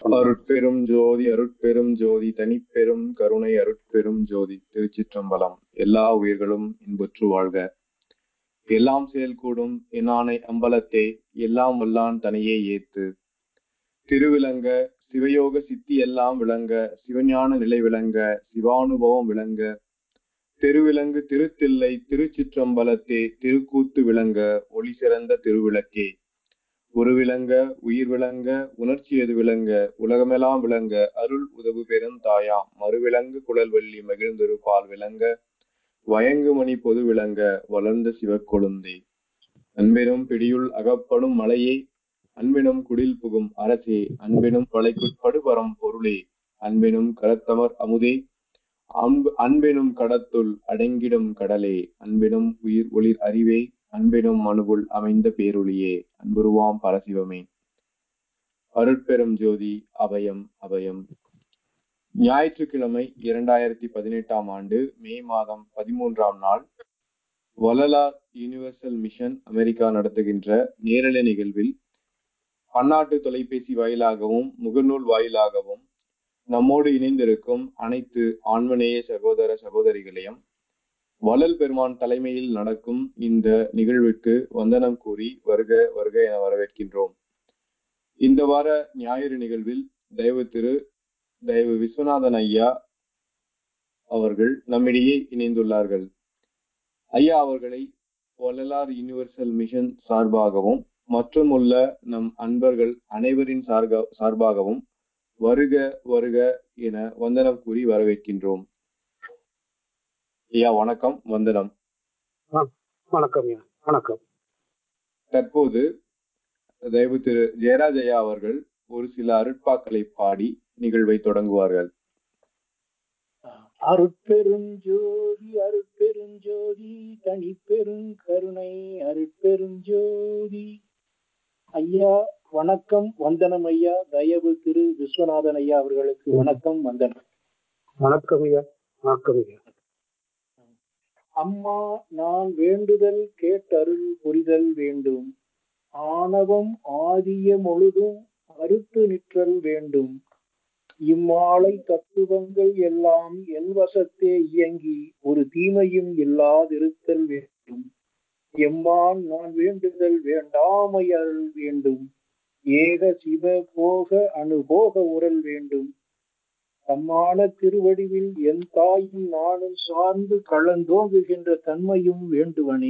அருட்பெரும் ஜோதி அருட்பெரும் ஜோதி தனிப்பெரும் கருணை அருட்பெரும் ஜோதி திருச்சிற்றம்பலம். எல்லா உயிர்களும் இன்புற்று வாழ்க. எல்லாம் செயல்கூடும் என்னானை அம்பலத்தே எல்லாம் வல்லான் தனையே ஏத்து திருவிளங்க சிவயோக சித்தி எல்லாம் விளங்க சிவஞான நிலை விளங்க சிவானுபவம் விளங்க திருவிளங்கு திருத்தில்லை திருச்சிற்றம்பலத்தே திருக்கூத்து விளங்க ஒளி சிறந்த திருவிளக்கே உருவிளங்க உயிர் விளங்க உணர்ச்சி எது விளங்க உலகமெல்லாம் விளங்க அருள் உதவு பெரும் தாயாம் மறுவிளங்கு குழல்வள்ளி மகிழ்ந்திருப்பால் விளங்க வயங்குமணி பொது விளங்க வளர்ந்த சிவக்கொழுந்தே அன்பெனும் பிடியுள் அகப்படும் மலையே அன்பெனும் குடில் புகும் அரசே அன்பெனும் வளைக்குட்படு பரம் பொருளே அன்பெனும் கரத்தமர் அமுதே அன்பெனும் கடத்துள் அடங்கிடும் கடலே அன்பெனும் உயிர் ஒளிர் அறிவே அன்பெனும் மனுவுள் அமைந்த பேரொளியே அன்புருவாம் பரசிவமே. அருட்பெரும் ஜோதி அபயம் அபயம். ஞாயிற்றுக்கிழமை 2018 ஆண்டு மே மாதம் 13ஆம் நாள் வள்ளலார் யுனிவர்சல் மிஷன் அமெரிக்கா நடத்துகின்ற நேரலை நிகழ்வில் பன்னாட்டு தொலைபேசி வாயிலாகவும் முகநூல் வாயிலாகவும் நம்மோடு இணைந்திருக்கும் அனைத்து ஆன்மநேய சகோதர சகோதரிகளையும் வள்ளல் பெருமான் தலைமையில் நடக்கும் இந்த நிகழ்வுக்கு வந்தனம் கூறி வருக வருக என வரவேற்கின்றோம். இந்த வார ஞாயிறு நிகழ்வில் தயவு விஸ்வநாதன் ஐயா அவர்கள் நம்மிடையே இணைந்துள்ளார்கள். ஐயா அவர்களை வள்ளலார் யுனிவர்சல் மிஷன் சார்பாகவும் மற்றும் உள்ள நம் அன்பர்கள் அனைவரின் சார்பாகவும் வருக வருக என வந்தனம் கூறி வரவேற்கின்றோம். ஐயா வணக்கம், வந்தனம். வணக்கம். வணக்கம். தற்போது தயவு திரு ஜெயராஜ் ஐயா அவர்கள் ஒரு சில அருட்பாக்களை பாடி நிகழ்வை தொடங்குவார்கள். அருட்பெருஞ்சோதி அருட்பெருஞ்சோதி தனிப்பெரும் கருணை அருட்பெருஞ்சோதி. ஐயா வணக்கம், வந்தனம் ஐயா. தயவு திரு விஸ்வநாதன் ஐயா அவர்களுக்கு வணக்கம், வந்தனம். வணக்கம் ஐயா. வணக்கம் ஐயா. அம்மா நான் வேண்டுதல் கேட்டருள் புரிதல் வேண்டும், ஆணவம் ஆதிய முழுதும் அறுத்து நிற்றல் வேண்டும், இம்மாலை தத்துவங்கள் எல்லாம் என் வசத்தே இயங்கி ஒரு தீமையும் இல்லாதிருத்தல் வேண்டும், எம்மான் நான் வேண்டுதல் வேண்டாமையருள் வேண்டும், ஏக சிவ போக அனுபோக உரல் வேண்டும், தம்மான திருவடிவில் என் தாயும் நானும் சார்ந்து கலந்தோங்குகின்ற தன்மையும் வேண்டுவனே.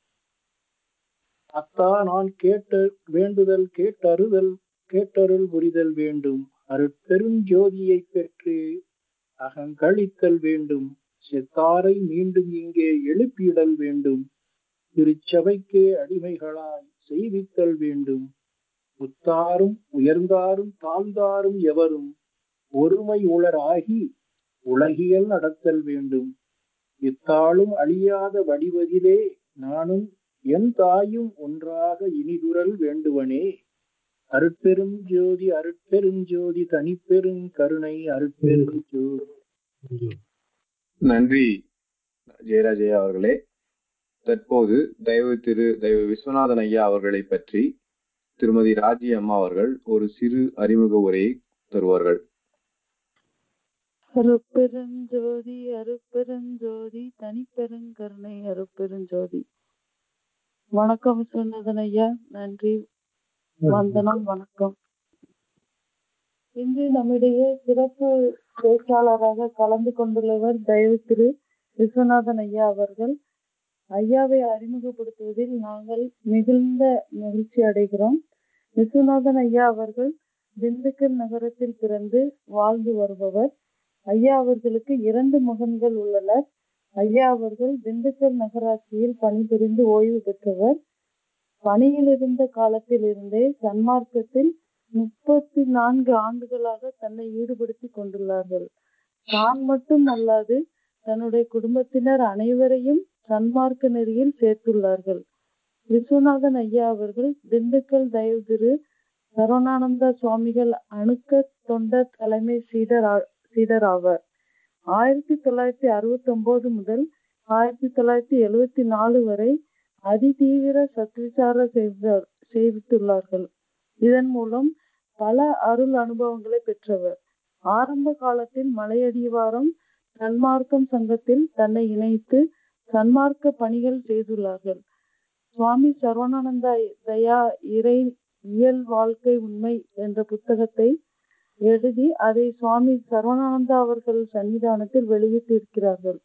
அத்தா நான் வேண்டுதல் கேட்டருள் புரிதல் வேண்டும், அருட்பெருஞ்சோதியை பெற்று அகங்கழித்தல் வேண்டும், செத்தாரை மீண்டும் இங்கே எழுப்பிடல் வேண்டும், திருச்சபைக்கே அடிமைகளாய் செய்வித்தல் வேண்டும், உத்தாரும் உயர்ந்தாரும் தாழ்ந்தாரும் எவரும் ஒருமை உளராகி உலகியல் நடத்தல் வேண்டும், இத்தாளும் அழியாத வடிவதிலே நானும் என் தாயும் ஒன்றாக இனிதுரல் வேண்டுவனே. அருட்பெரும் ஜோதி அருட்பெரும் ஜோதி தனிப்பெரும் கருணை அருட்பெரும் ஜோதி. நன்றி ஜெயராஜ் ஐயா அவர்களே. தற்போது தயவு விஸ்வநாதன் ஐயா அவர்களை பற்றி திருமதி ராஜி அம்மா அவர்கள் ஒரு சிறு அறிமுக உரையை தருவார்கள். அருட்பெருஞ்சோதி அருட்பெருஞ்சோதி தனிப்பெருங்கருணை அருட்பெருஞ்சோதி. வணக்கம் விஸ்வநாதன் ஐயா, நன்றி, வந்தனம், வணக்கம். இன்று நம்மிடையே சிறப்பு பேச்சாளராக கலந்து கொண்டுள்ளவர் தயவு திரு விஸ்வநாதன் ஐயா அவர்கள். ஐயாவை அறிமுகப்படுத்துவதில் நாங்கள் மிகுந்த மகிழ்ச்சி அடைகிறோம். விஸ்வநாதன் ஐயா அவர்கள் திண்டுக்கல் நகரத்தில் பிறந்து வாழ்ந்து வருபவர். ஐயா அவர்களுக்கு 2 மகன்கள் உள்ளனர். ஐயா அவர்கள் திண்டுக்கல் நகராட்சியில் பணிபுரிந்து ஓய்வு பெற்றவர். பணியில் இருந்த காலத்தில் இருந்தே சன்மார்க்கத்தில் 34 ஆண்டுகளாக தன்னை ஈடுபடுத்தி கொண்டுள்ளார்கள். தான் மட்டும் அல்லாது தன்னுடைய குடும்பத்தினர் அனைவரையும் சன்மார்க்க நெறியில் சேர்த்துள்ளார்கள். விஸ்வநாதன் ஐயா அவர்கள் திண்டுக்கல் தயவு திரு சரவணானந்த சுவாமிகள் அணுக்க தொண்டர் தலைமை சீடர் ஆவார். 1969 முதல் 1974 வரை அதிதீவிர சத்விசார செய்வித்துள்ளார்கள். இதன் மூலம் பல அருள் அனுபவங்களை பெற்றவர். ஆரம்ப காலத்தில் மலையடிவாரம் சன்மார்க்கம் சங்கத்தில் தன்னை இணைத்து சன்மார்க்க பணிகள் செய்துள்ளார்கள். சுவாமி சரவணானந்த தயா இறை இயல் வாழ்க்கை உண்மை என்ற புத்தகத்தை எழுதி அதை சுவாமி சரவணானந்தா அவர்கள் சன்னிதானத்தில் வெளியிட்டிருக்கிறார்கள்.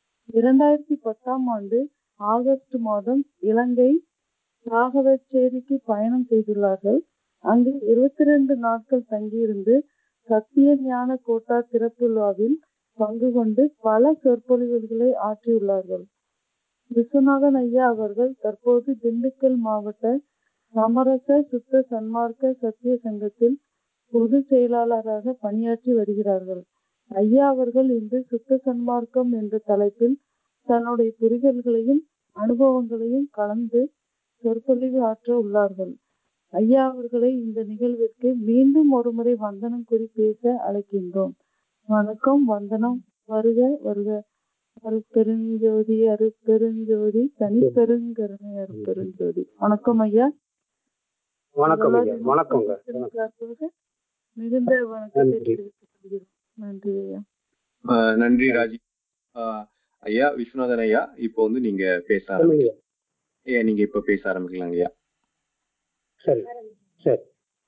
2010 ஆகஸ்ட் மாதம் இலங்கை ராகவச்சேரிக்கு பயணம் செய்துள்ளார்கள். அங்கு 22 நாட்கள் தங்கியிருந்து சத்திய ஞான கோட்டா திறப்பு விழாவில் பங்கு கொண்டு பல சொற்பொழிவுகளை ஆற்றியுள்ளார்கள். விஸ்வநாதன் ஐயா அவர்கள் தற்போது திண்டுக்கல் மாவட்ட சமரச சுத்த சன்மார்க்க சத்திய சங்கத்தில் பொது செயலாளராக பணியாற்றி வருகிறார்கள். ஐயா அவர்கள் இன்று சுத்த சன்மார்க்கம் என்ற தலைப்பில் தன்னுடைய புரிதல்களையும் அனுபவங்களையும் கலந்து சொற்பொழிவு ஆற்ற உள்ளார்கள். ஐயா அவர்களை இந்த நிகழ்விற்கு மீண்டும் ஒருமுறை வந்தனம் கூறி பேச அழைக்கின்றோம். வணக்கம், வந்தனம். வருக வருக. அருட்பெருஞ்சோதி அருட்பெருஞ்சோதி தனிப்பெருங்கருணை அருட்பெருஞ்சோதி. வணக்கம் ஐயா. வணக்கம் ஐயா. வணக்கம். மிகுந்த வணக்கத்தை தெரிவித்துக் கொள்கிறோம். நன்றி ஐயா. நன்றி ராஜி. ஐயா விஸ்வநாதன் ஐயா, இப்போ நீங்க பேச ஆரம்பிக்கலாம். நீங்க இப்ப பேச ஆரம்பிக்கலாம் ஐயா. சரி சரி.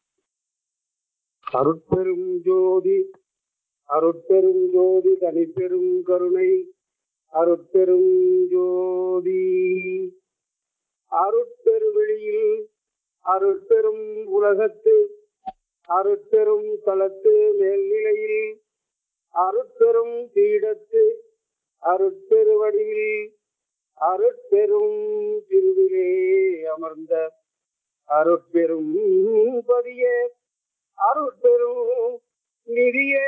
அருட்பெரும் ஜோதி அருட்பெரும் ஜோதி தனிப்பெரும் கருணை அருட்பெரும் ஜோதி. அருட்பெருவெளியில் அருட்பெரும் உலகத்து அருட்பெரும் தலத்து மேல்நிலையில் அருட்பெரும் பீடத்து அருட்பெருவடிவில் அருட்பெரும் திருவிலே அமர்ந்த அருட்பெரும் பதியே அருட்பெரும் நிதியே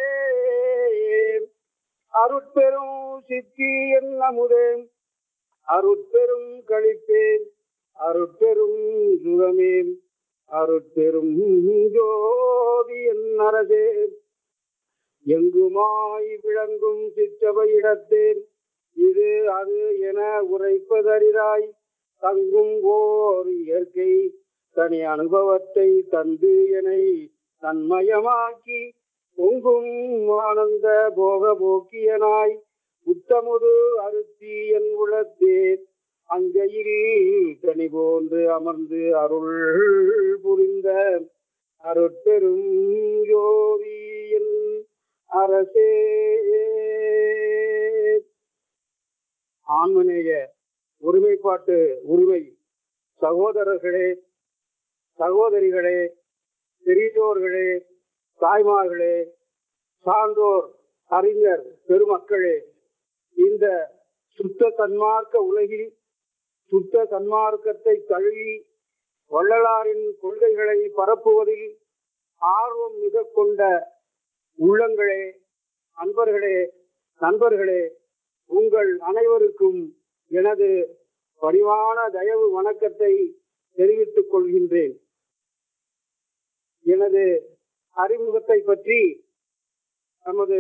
அருட்பெரும் சித்தி என் அமுதே அருட்பெரும் களிப்பேன் அருட்பெரும் சுகமே அருட்பெரும் ஜோதி என் அரசே எங்குமாய் விளங்கும் சிற்றவையிடத்தேன் இது அது என உரைப்பதறிதாய் தங்கும் ஓர் இயற்கை தனி அனுபவத்தை தந்து என்னை தன்மயமாக்கி பொங்கும் ஆனந்த போக போக்கியனாய் உத்தமுது அருத்தி என் உளத்தேன் அங்கையில் தனி போன்று அமர்ந்து அருள் புரிந்த அருட்பெரும் ஜோதியின் அரசே. ஆன்மநேய ஒருமைப்பாட்டு உரிமை சகோதரர்களே, சகோதரிகளே, பெரியோர்களே, தாய்மார்களே, சான்றோர், அறிஞர் பெருமக்களே, இந்த சுத்த சன்மார்க்க உலகில் சுத்த சன்மார்க்கத்தை தழுவி வள்ளலாரின் கொள்கைகளை பரப்புவதில் ஆர்வம் மிக கொண்ட உள்ளங்களே, அன்பர்களே, நண்பர்களே, உங்கள் அனைவருக்கும் எனது பணிவான தயவு வணக்கத்தை தெரிவித்துக் கொள்கின்றேன். எனது அறிமுகத்தை பற்றி நமது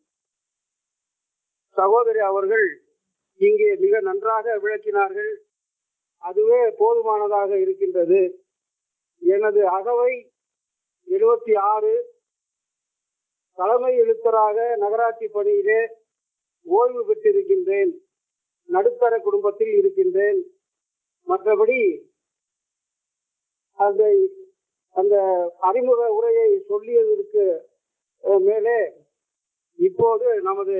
சகோதரி அவர்கள் இங்கே மிக நன்றாக விளக்கினார்கள். அதுவே போதுமானதாக இருக்கின்றது. எனது அகவை 76, தலைமை எழுத்தராக நகராட்சி பணியிலே ஓய்வு பெற்றிருக்கின்றேன். நடுத்தர குடும்பத்தில் இருக்கின்றேன். மற்றபடி அந்த அறிமுக உரையை சொல்லியதற்கு மேலே இப்போது நமது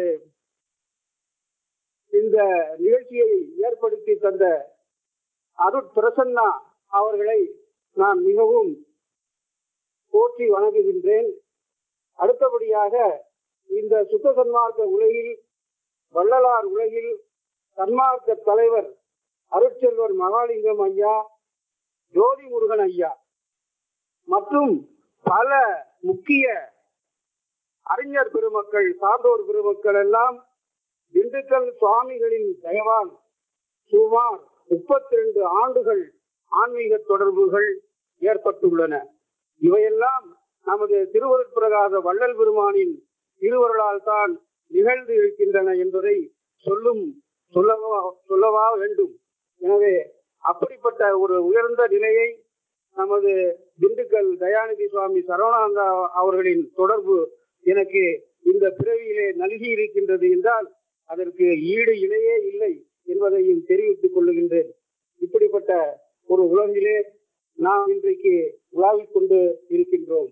இந்த நிகழ்ச்சியை ஏற்படுத்தி தந்த அருட்பிரசன்னா அவர்களை நான் மிகவும் போற்றி வணங்குகின்றேன். அடுத்தபடியாக இந்த சுத்த சன்மார்க்க உலகில் வள்ளலார் உலகில் சன்மார்க்க தலைவர் அருட்செல்வர் மகாலிங்கம் ஐயா, ஜோதி முருகன் ஐயா மற்றும் பல முக்கிய அறிஞர் பெருமக்கள், சான்றோர் பெருமக்கள் எல்லாம் திண்டுக்கல் சுவாமிகளின் தயவால் சுமார் 32 ஆண்டுகள் ஆன்மீக தொடர்புகள் ஏற்பட்டுள்ளன. இவையெல்லாம் நமது திருவருட்பிரகாச வள்ளல் பெருமானின் திருவருளால் தான் நிகழ்ந்து இருக்கின்றன என்பதை சொல்லவா வேண்டும். எனவே அப்படிப்பட்ட ஒரு உயர்ந்த நிலையை நமது திண்டுக்கல் தயாநிதி சுவாமி சரவணானந்தா அவர்களின் தொடர்பு எனக்கு இந்த பிறவியிலே நல்கி இருக்கின்றது என்றால் அதற்கு ஈடு இணையே இல்லை என்பதையும் தெரிவித்துக் கொள்ளுகின்றேன். இப்படிப்பட்ட ஒரு உலகிலே நாம் இன்றைக்கு உலாவிக் கொண்டு இருக்கின்றோம்.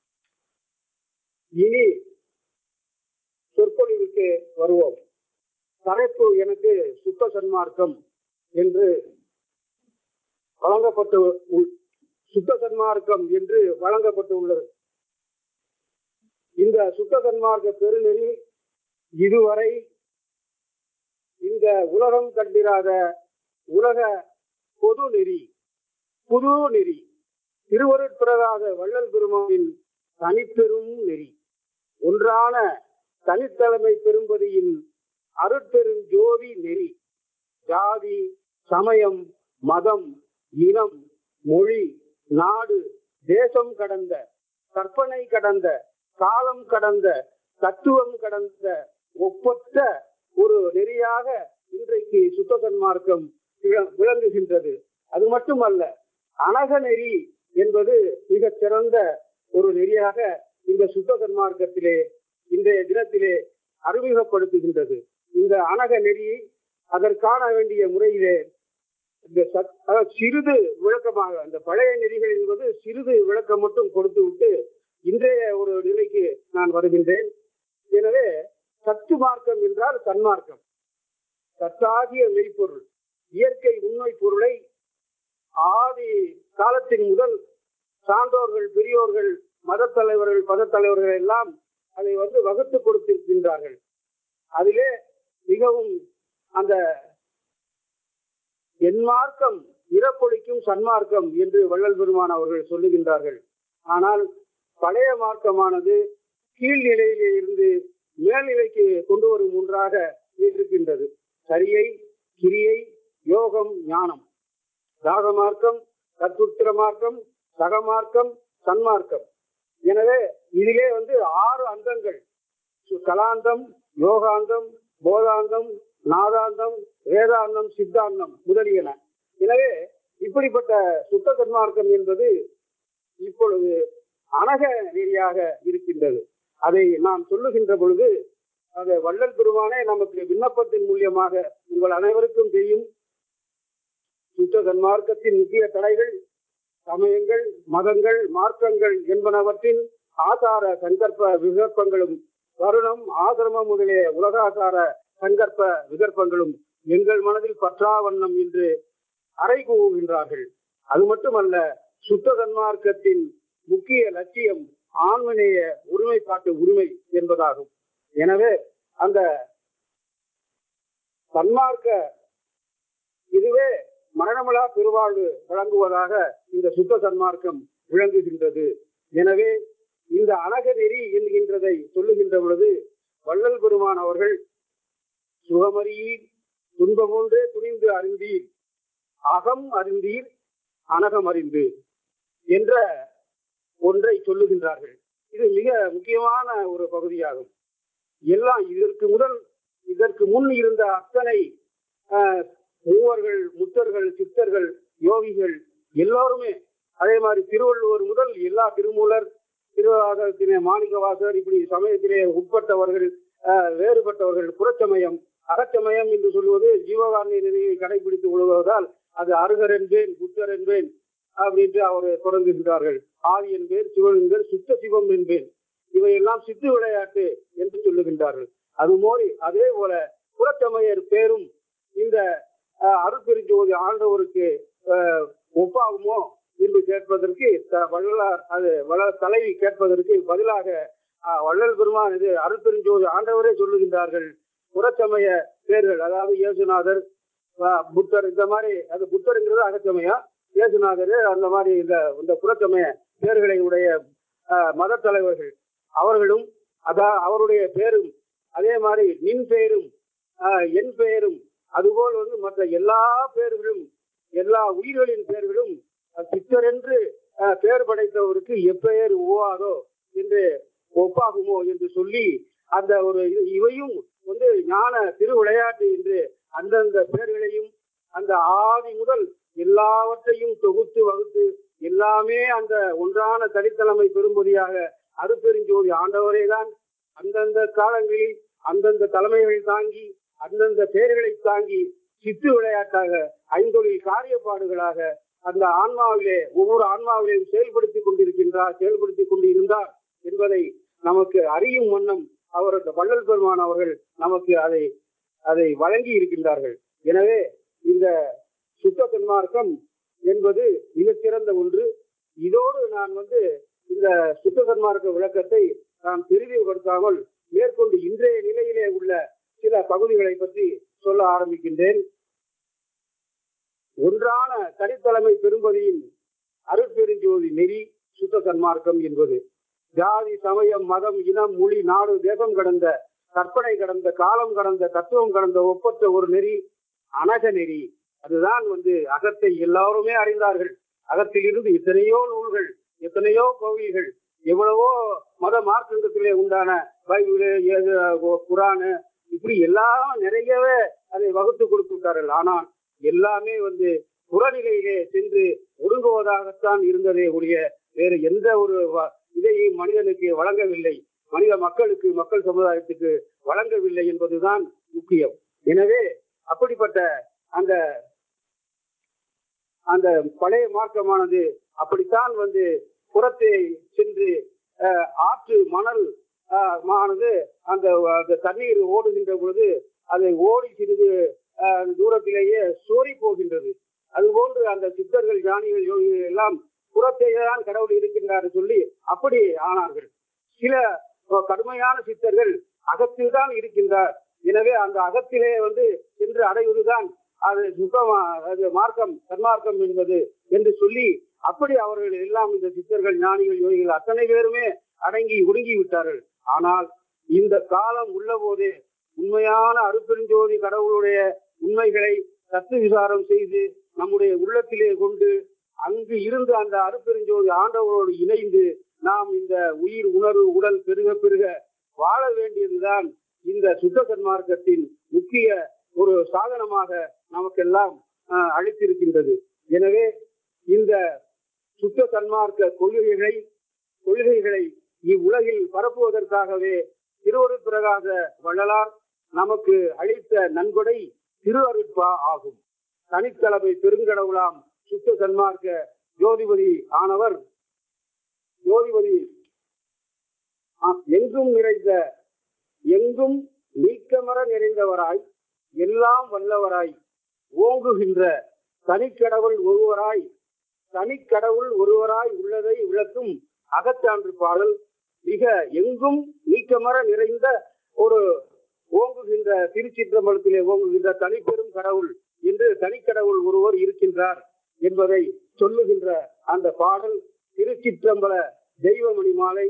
இனி சொற்பொழிவுக்கு வருவோம். தலைப்பு எனக்கு சுத்த சன்மார்க்கம் என்று வழங்கப்பட்டு சுத்த சன்மார்க்கம் என்று வழங்கப்பட்டுள்ளது. இந்த சுத்த சன்மார்க்க பெருநெறி இதுவரை இந்த உலகம் கண்டிராத உலக பொது நெறி, புது நெறி, திருவருட்பிரகாச வள்ளல் பெருமானின் தனிப்பெரும் நெறி, ஒன்றான தனித்தலைமை பெரும்பதியின் அருட்பெரும் ஜோதி நெறி, ஜாதி, சமயம், மதம், இனம், மொழி, நாடு, தேசம் கடந்த, கற்பனை கடந்த, காலம் கடந்த, தத்துவம் கடந்த ஒப்பற்ற ஒரு நெறியாக இன்றைக்கு சுத்த சன்மார்க்கம் விளங்குகின்றது. அது மட்டுமல்ல, அனக நெறி என்பது மிக சிறந்த ஒரு நெறியாக இந்த சுத்த சன்மார்க்கத்திலே இன்றைய தினத்திலே அறிமுகப்படுத்துகின்றது. இந்த அனக நெறியை அதற்கான வேண்டிய முறையிலே சிறிது விளக்கமாக, அந்த பழைய நெறிகள் என்பது சிறிது விளக்கம் மட்டும் கொடுத்து விட்டு இன்றைய ஒரு நிலைக்கு நான் வருகின்றேன். எனவே சத்து மார்க்கம் என்றால் சன்மார்க்கம், சத்தாகிய மெய்ப்பொருள், இயற்கை உண்மை பொருளை ஆதி காலத்தின் முதல் சான்றோர்கள், பெரியோர்கள், மத தலைவர்கள், பதத்தலைவர்கள் எல்லாம் அதை வகுத்து கொடுத்திருக்கின்றார்கள். அதிலே மிகவும் அந்த என்மார்க்கம் இறப்பொழிக்கும் சன்மார்க்கம் என்று வள்ளல் பெருமான் அவர்கள் சொல்லுகின்றார்கள். ஆனால் பழைய மார்க்கமானது கீழ்நிலையிலே இருந்து மேல்நிலைக்கு கொண்டு வரும் ஒன்றாக இருக்கின்றது. சரியை, கிரியை, யோகம், ஞானம், தாக மார்க்கம், தத்துத்திர மார்க்கம், சகமார்க்கம், சன்மார்க்கம். எனவே இதிலே 6 அந்தங்கள்: கலாந்தம், யோகாந்தம், போதாந்தம், நாதாந்தம், வேதாந்தம், சித்தாந்தம் முதலியன. எனவே இப்படிப்பட்ட சுத்த சன்மார்க்கம் என்பது இப்பொழுது அனக நெறியாக இருக்கின்றது. அதை நாம் சொல்லுகின்ற பொழுது அது வள்ளல் பெருமானே நமக்கு விண்ணப்பத்தின் மூலியமாக, உங்கள் அனைவருக்கும் தெரியும், சுத்த சன்மார்க்கத்தின் முக்கிய தடைகள் சமயங்கள், மதங்கள், மார்க்கங்கள் என்பனவற்றின் ஆசார சங்கற்ப விகற்பங்களும், வருணம், ஆசிரமம் முதலிய உலகாசார சங்கற்ப விகற்பங்களும் எங்கள் மனதில் பற்றா வண்ணம் என்று அறை கூவுகின்றார்கள். அது மட்டுமல்ல, சுத்த சன்மார்க்கத்தின் முக்கிய லட்சியம் ஆன்மநேய ஒருமைப்பாட்டு உரிமை என்பதாகும். எனவே அந்த சன்மார்க்க இதுவே மரணமிலா பெருவாழ்வு வழங்குவதாக இந்த சுத்த சன்மார்க்கம் விளங்குகின்றது. எனவே இந்த அனக நெறி என்கின்றதை சொல்லுகின்ற பொழுது வள்ளல் பெருமான் அவர்கள் சுகமறியீர், துன்பம் ஒன்றே துணிந்து அறிந்தீர், அகம் அறிந்தீர், அனகம் அறிந்து என்ற ஒன்றை சொல்லுகின்றார்கள். இது மிக முக்கியமான ஒரு பகுதியாகும். எல்லாம் இதற்கு முன் இருந்த அத்தனை மூவர்கள், முத்தர்கள், சித்தர்கள், யோகிகள் எல்லோருமே, அதே மாதிரி திருவள்ளுவர் முதல் எல்லா திருமூலர், திருவாசகத்திலே மாணிக்கவாசகர், இப்படி சமயத்திலே உட்பட்டவர்கள், வேறுபட்டவர்கள், புறச்சமயம், அகச்சமயம் என்று சொல்வது ஜீவகாருண்ய நெறியை கடைபிடித்து கொள்வதால் அது அருகர் என்பேன், புத்தர் என்பேன் அப்படின்ட்டு அவர் தொடங்குகின்றார்கள். ஆதி என்பேன், சிவன் என்பேன், சுத்த சிவம் என்பேன், இவையெல்லாம் சித்து விளையாட்டு என்று சொல்லுகின்றார்கள். அதுமோரி அதே போல புறச்சமயர் பேரும் இந்த அருட்பெருஞ்சோதி ஆண்டவருக்கு ஒப்பாகுமோ என்று கேட்பதற்கு வள்ளலார், அது வள்ளல் தலைவி கேட்பதற்கு பதிலாக வள்ளல் பெருமான் இது அருட்பெருஞ்சோதி ஆண்டவரே சொல்லுகின்றார்கள். புறச்சமய பேர்கள், அதாவது இயேசுநாதர், புத்தர், இந்த மாதிரி, அது புத்தருங்கிறது அகச்சமயம், இயேசுநாதர் அந்த மாதிரி இந்த புறச்சமய பேர்களை உடைய மத தலைவர்கள் அவர்களும் அவருடைய பேரும், அதே மாதிரி நின் பெயரும் என் பெயரும், அதுபோல் மற்ற எல்லா பேர்களும், எல்லா உயிர்களின் பெயர்களும் சித்தர் என்று பெயர் படைத்தவருக்கு எப்பெயர் ஓவாதோ என்று ஒப்பாகுமோ என்று சொல்லி அந்த ஒரு இவையும் ஞான திருவிளையாட்டு என்று அந்தந்த பெயர்களையும் அந்த ஆதி முதல் எல்லாவற்றையும் தொகுத்து வகுத்து எல்லாமே அந்த ஒன்றான தனித்தலைமை பெரும்பதியாக அருட்பெருஞ்சோதி ஆண்டவரே தான் அந்தந்த காலங்களில் அந்தந்த தலைமைகளை தாங்கி அந்தந்த பெயர்களை தாங்கி சித்து விளையாட்டாக ஐந்தொழில் காரியப்பாடுகளாக அந்த ஆன்மாவிலே ஒவ்வொரு ஆன்மாவிலையும் செயல்படுத்தி கொண்டு இருந்தார் என்பதை நமக்கு அறியும் வண்ணம் அவரது வள்ளல் பெருமான் அவர்கள் நமக்கு அதை வழங்கி இருக்கின்றார்கள். எனவே இந்த சுத்த சன்மார்க்கம் என்பது மிகச்சிறந்த ஒன்று. இதோடு நான் இந்த சுத்த சன்மார்க்க விளக்கத்தை நான் விரிவுபடுத்தாமல் மேற்கொண்டு இன்றைய நிலையிலே உள்ள சில பகுதிகளை பற்றி சொல்ல ஆரம்பிக்கின்றேன். ஒன்றான தனித்தலைமை பெரும்பதியின் அருட்பெருஞ்சோதி நெறி சுத்த சன்மார்க்கம் என்பது ஜாதி சமயம் மதம் இனம் மொழி நாடு தேசம் கடந்த கற்பனை கடந்த காலம் கடந்த தத்துவம் கடந்த ஒப்பற்ற ஒரு நெறி அனக நெறி. அதுதான் அகத்தை எல்லாருமே அறிந்தார்கள். அகத்தில் இருந்து எத்தனையோ நூல்கள் எத்தனையோ கோவில்கள் எவ்வளவோ மத மார்க்கத்திலே உண்டான பைபிளு குரானு இப்படி எல்லாம் நிறையவே அதை வகுத்து கொடுத்து விட்டார்கள். ஆனால் எல்லாமே புறநிலையிலே சென்று ஒடுங்குவதாகத்தான் இருந்ததே ஒழிய வேறு எந்த ஒரு இதையும் மனிதனுக்கு வழங்கவில்லை, மனித மக்களுக்கு மக்கள் சமுதாயத்துக்கு வழங்கவில்லை என்பதுதான் முக்கியம். எனவே அப்படிப்பட்ட அந்த பழைய மார்க்கமானது அப்படித்தான் புறத்தை சென்று ஆற்று மணல் ஆனது அந்த தண்ணீர் ஓடுகின்ற பொழுது அதை ஓடி சிறிது தூரத்திலேயே சோரி போகின்றது. அதுபோன்று அந்த சித்தர்கள் ஞானிகள் யோகிகள் எல்லாம் புறத்தைதான் கடவுள் இருக்கின்றார் சொல்லி அப்படி ஆனார்கள். சில கடுமையான சித்தர்கள் அகத்தில் தான் இருக்கின்றார், எனவே அந்த அகத்திலே சென்று அடைவதுதான் அது சுத்தமாக மார்க்கம் சன்மார்க்கம் என்பது என்று சொல்லி அப்படி அவர்கள் எல்லாம் இந்த சித்தர்கள் ஞானிகள் யோகிகள் அத்தனை பேருமே அடங்கி ஒடுங்கி விட்டார்கள். ஆனால் இந்த காலம் உள்ள போதே உண்மையான அருட்பெருஞ்சோதி கடவுளுடைய உண்மைகளை தத்துவ விசாரம் செய்து நம்முடைய உள்ளத்திலே கொண்டு அங்கு இருந்து அந்த அருட்பெருஞ்சோதி ஆண்டவரோடு இணைந்து நாம் இந்த உயிர் உணர்வு உடல் பெருக பெருக வாழ வேண்டியதுதான் இந்த சுத்த சன்மார்க்கத்தின் முக்கிய ஒரு சாதனமாக நமக்கெல்லாம் அளித்திருக்கின்றது. எனவே இந்த சுத்த சன்மார்க்க கொள்கைகளை இவ்வுலகில் பரப்புவதற்காகவே திருவருட்பிரகாச வள்ளலார் நமக்கு அளித்த நன்கொடை திரு அருட்பா ஆகும். தனித்தலைமை பெருங்கடவுளாம் சுத்த சன்மார்க்க ஜோதிபதி ஆனவர் ஜோதிபதி எங்கும் நிறைந்த எங்கும் நீக்கமர நிறைந்தவராய் எல்லாம் வல்லவராய் ஓங்குகின்ற தனிக்கடவுள் ஒருவராய் உள்ளதை விளக்கும் அகச்சான்று பாடல் மிக எங்கும் நீக்கமர நிறைந்த ஒரு ஓங்குகின்ற திருச்சிற்றம்பலத்திலே ஓங்குகின்ற தனிப்பெரும் கடவுள் என்று தனிக்கடவுள் ஒருவர் இருக்கின்றார் என்பதை சொல்லுகின்ற அந்த பாடல் திருச்சிற்றம்பல தெய்வமணி மாலை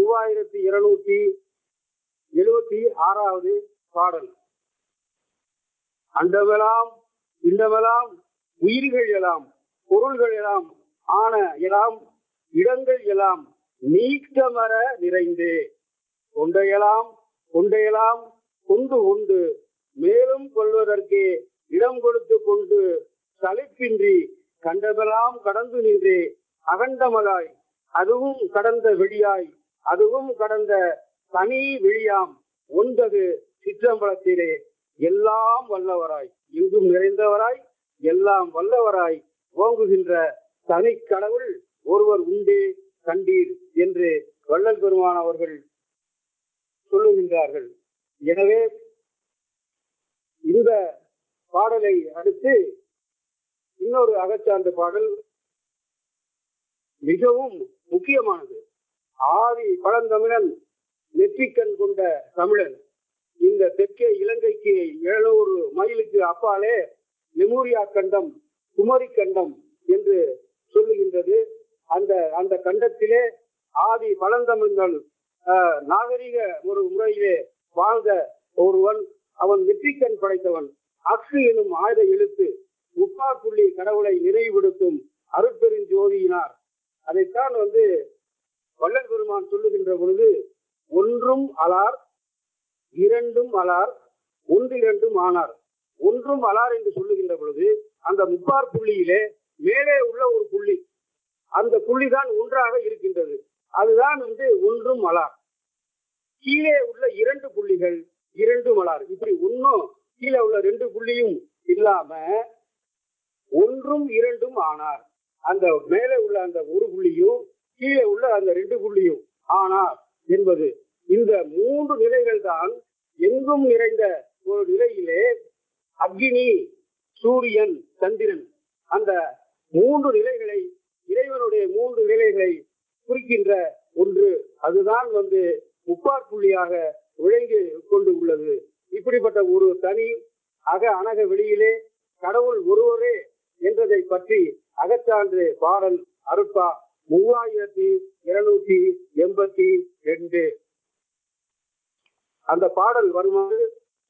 3276 பாடல். அண்டமெல்லாம் இண்டமெல்லாம் உயிர்கள் எல்லாம் பொருள்கள் எல்லாம் ஆன எல்லாம் இடங்கள் எல்லாம் நீக்கமர நிறைந்தே கொண்டையெல்லாம் கொண்டு உண்டு மேலும் கொள்வதற்கே இடம் கொடுத்து கொண்டு சலிப்பின்றி கண்டமெல்லாம் கடந்து நின்றே அகண்டமலாய் அதுவும் கடந்த வெளியாய் அதுவும் கடந்த தனி வெளியாம் ஒன்பது சிற்றம்பலத்திலே எல்லாம் வல்லவராய் எங்கும் நிறைந்தவராய் எல்லாம் வல்லவராய் ஓங்குகின்ற தனி கடவுள் ஒருவர் உண்டே கண்டீர் என்று வள்ளல் பெருமான் அவர்கள் சொல்லுகின்றார்கள். எனவே இந்த பாடலை அடுத்து இன்னொரு அகச்சான்று பாடல் மிகவும் முக்கியமானது. ஆதி பழந்தமிழன் நெற்றிக்கண் கொண்ட தமிழன் இந்த தெற்கே இலங்கைக்கு 700 மைலுக்கு அப்பாலே லெமூரியா கண்டம் குமரி கண்டம் என்று சொல்லுகின்றது. அந்த கண்டத்திலே ஆதி பழந்தமிழன் நாகரிக ஒரு முறையிலே வாழ்ந்த ஒருவன். அவன் நெற்றிக்கண் படைத்தவன். அக்ஷு எனும் ஆயுத எழுத்து முப்பாற்புள்ளி கடவுளை நினைவுபடுத்தும் அருட்பெருஞ்சோதியினார். அதைத்தான் வள்ளல் பெருமான் சொல்லுகின்ற பொழுது ஒன்றும் அலார் இரண்டும் அலார் ஒன்றிரண்டும் ஆனார். ஒன்றும் அலார் என்று சொல்லுகின்ற பொழுது அந்த முப்பார் புள்ளியிலே மேலே உள்ள ஒரு புள்ளி அந்த புள்ளிதான் ஒன்றாக இருக்கின்றது. அதுதான் ஒன்றும் மலார். கீழே உள்ள 2 புள்ளிகள் 2 மலார். இப்படி ஒன்னும் கீழே உள்ள 2 புள்ளியும் இல்லாம ஒன்றும் 2ம் ஆனார். அந்த மேலே உள்ள அந்த ஒரு புள்ளியும் கீழே உள்ள அந்த 2 புள்ளியும் ஆனார் என்பது. இந்த 3 நிலைகள் தான் எங்கும் நிறைந்த ஒரு நிலையிலே அக்னி, சூரியன், சந்திரன், அந்த 3 நிலைகளை, இறைவனுடைய 3 நிலைகளை குறிக்கின்ற ஒன்று. அதுதான் முப்பார் புள்ளியாக விளங்கி கொண்டு உள்ளது. இப்படிப்பட்ட ஒரு தனி அனக வெளியிலே கடவுள் ஒருவரே என்றதை பற்றி அகச்சான்று பாடல் அருட்பா 3282. அந்த பாடல் வருமாறு: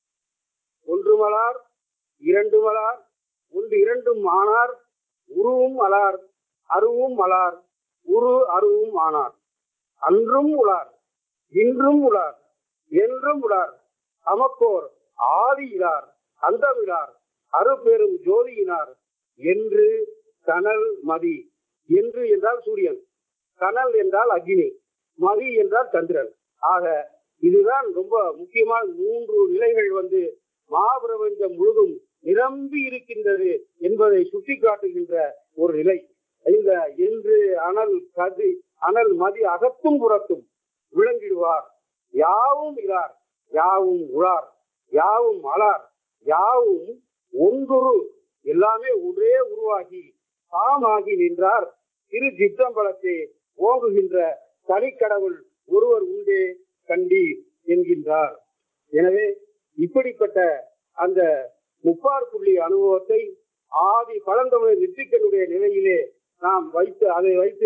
ஒன்று மலார், 2 மலார், ஒன்று 2ம் ஆனார், உருவும் அலார், அருவும் அலார், உரு அருவும் ஆனார். அன்றும் உளார், இன்றும் உளார், என்றும் உளார், அமக்கோர் ஆதி இலார், அந்தமிழார், அருப்பெரும் ஜோதியினார் என்று கனல் மதி. என்று என்றால் சூரியன், கனல் என்றால் அக்னி, மதி என்றால் சந்திரன். ஆக இதுதான் ரொம்ப முக்கியமான 3 நிலைகள் மாபிரபஞ்சம் முழுதும் நிரம்பி இருக்கின்றது என்பதை சுட்டிக்காட்டுகின்ற ஒரு நிலை. இந்த என்று அனல் கதி அனல் மதி அகத்தும் புறத்தும் விளங்கிடுவார். யாவும் இலார், யாவும் உளார், யாவும் அலார், யாவும் ஒன்றுரு, எல்லாமே ஒரே உருவாகி தாமாகி நின்றார் திரு சிற்றம்பலத்தை ஓங்குகின்ற தனிக்கடவுள் ஒருவர் உண்டே கண்டீர் என்கின்றார். எனவே இப்படிப்பட்ட அந்த முப்பார் புள்ளி அனுபவத்தை ஆதி பழந்தமிழர் நெற்றிக்கனுடைய நிலையிலே நாம் அதை வைத்து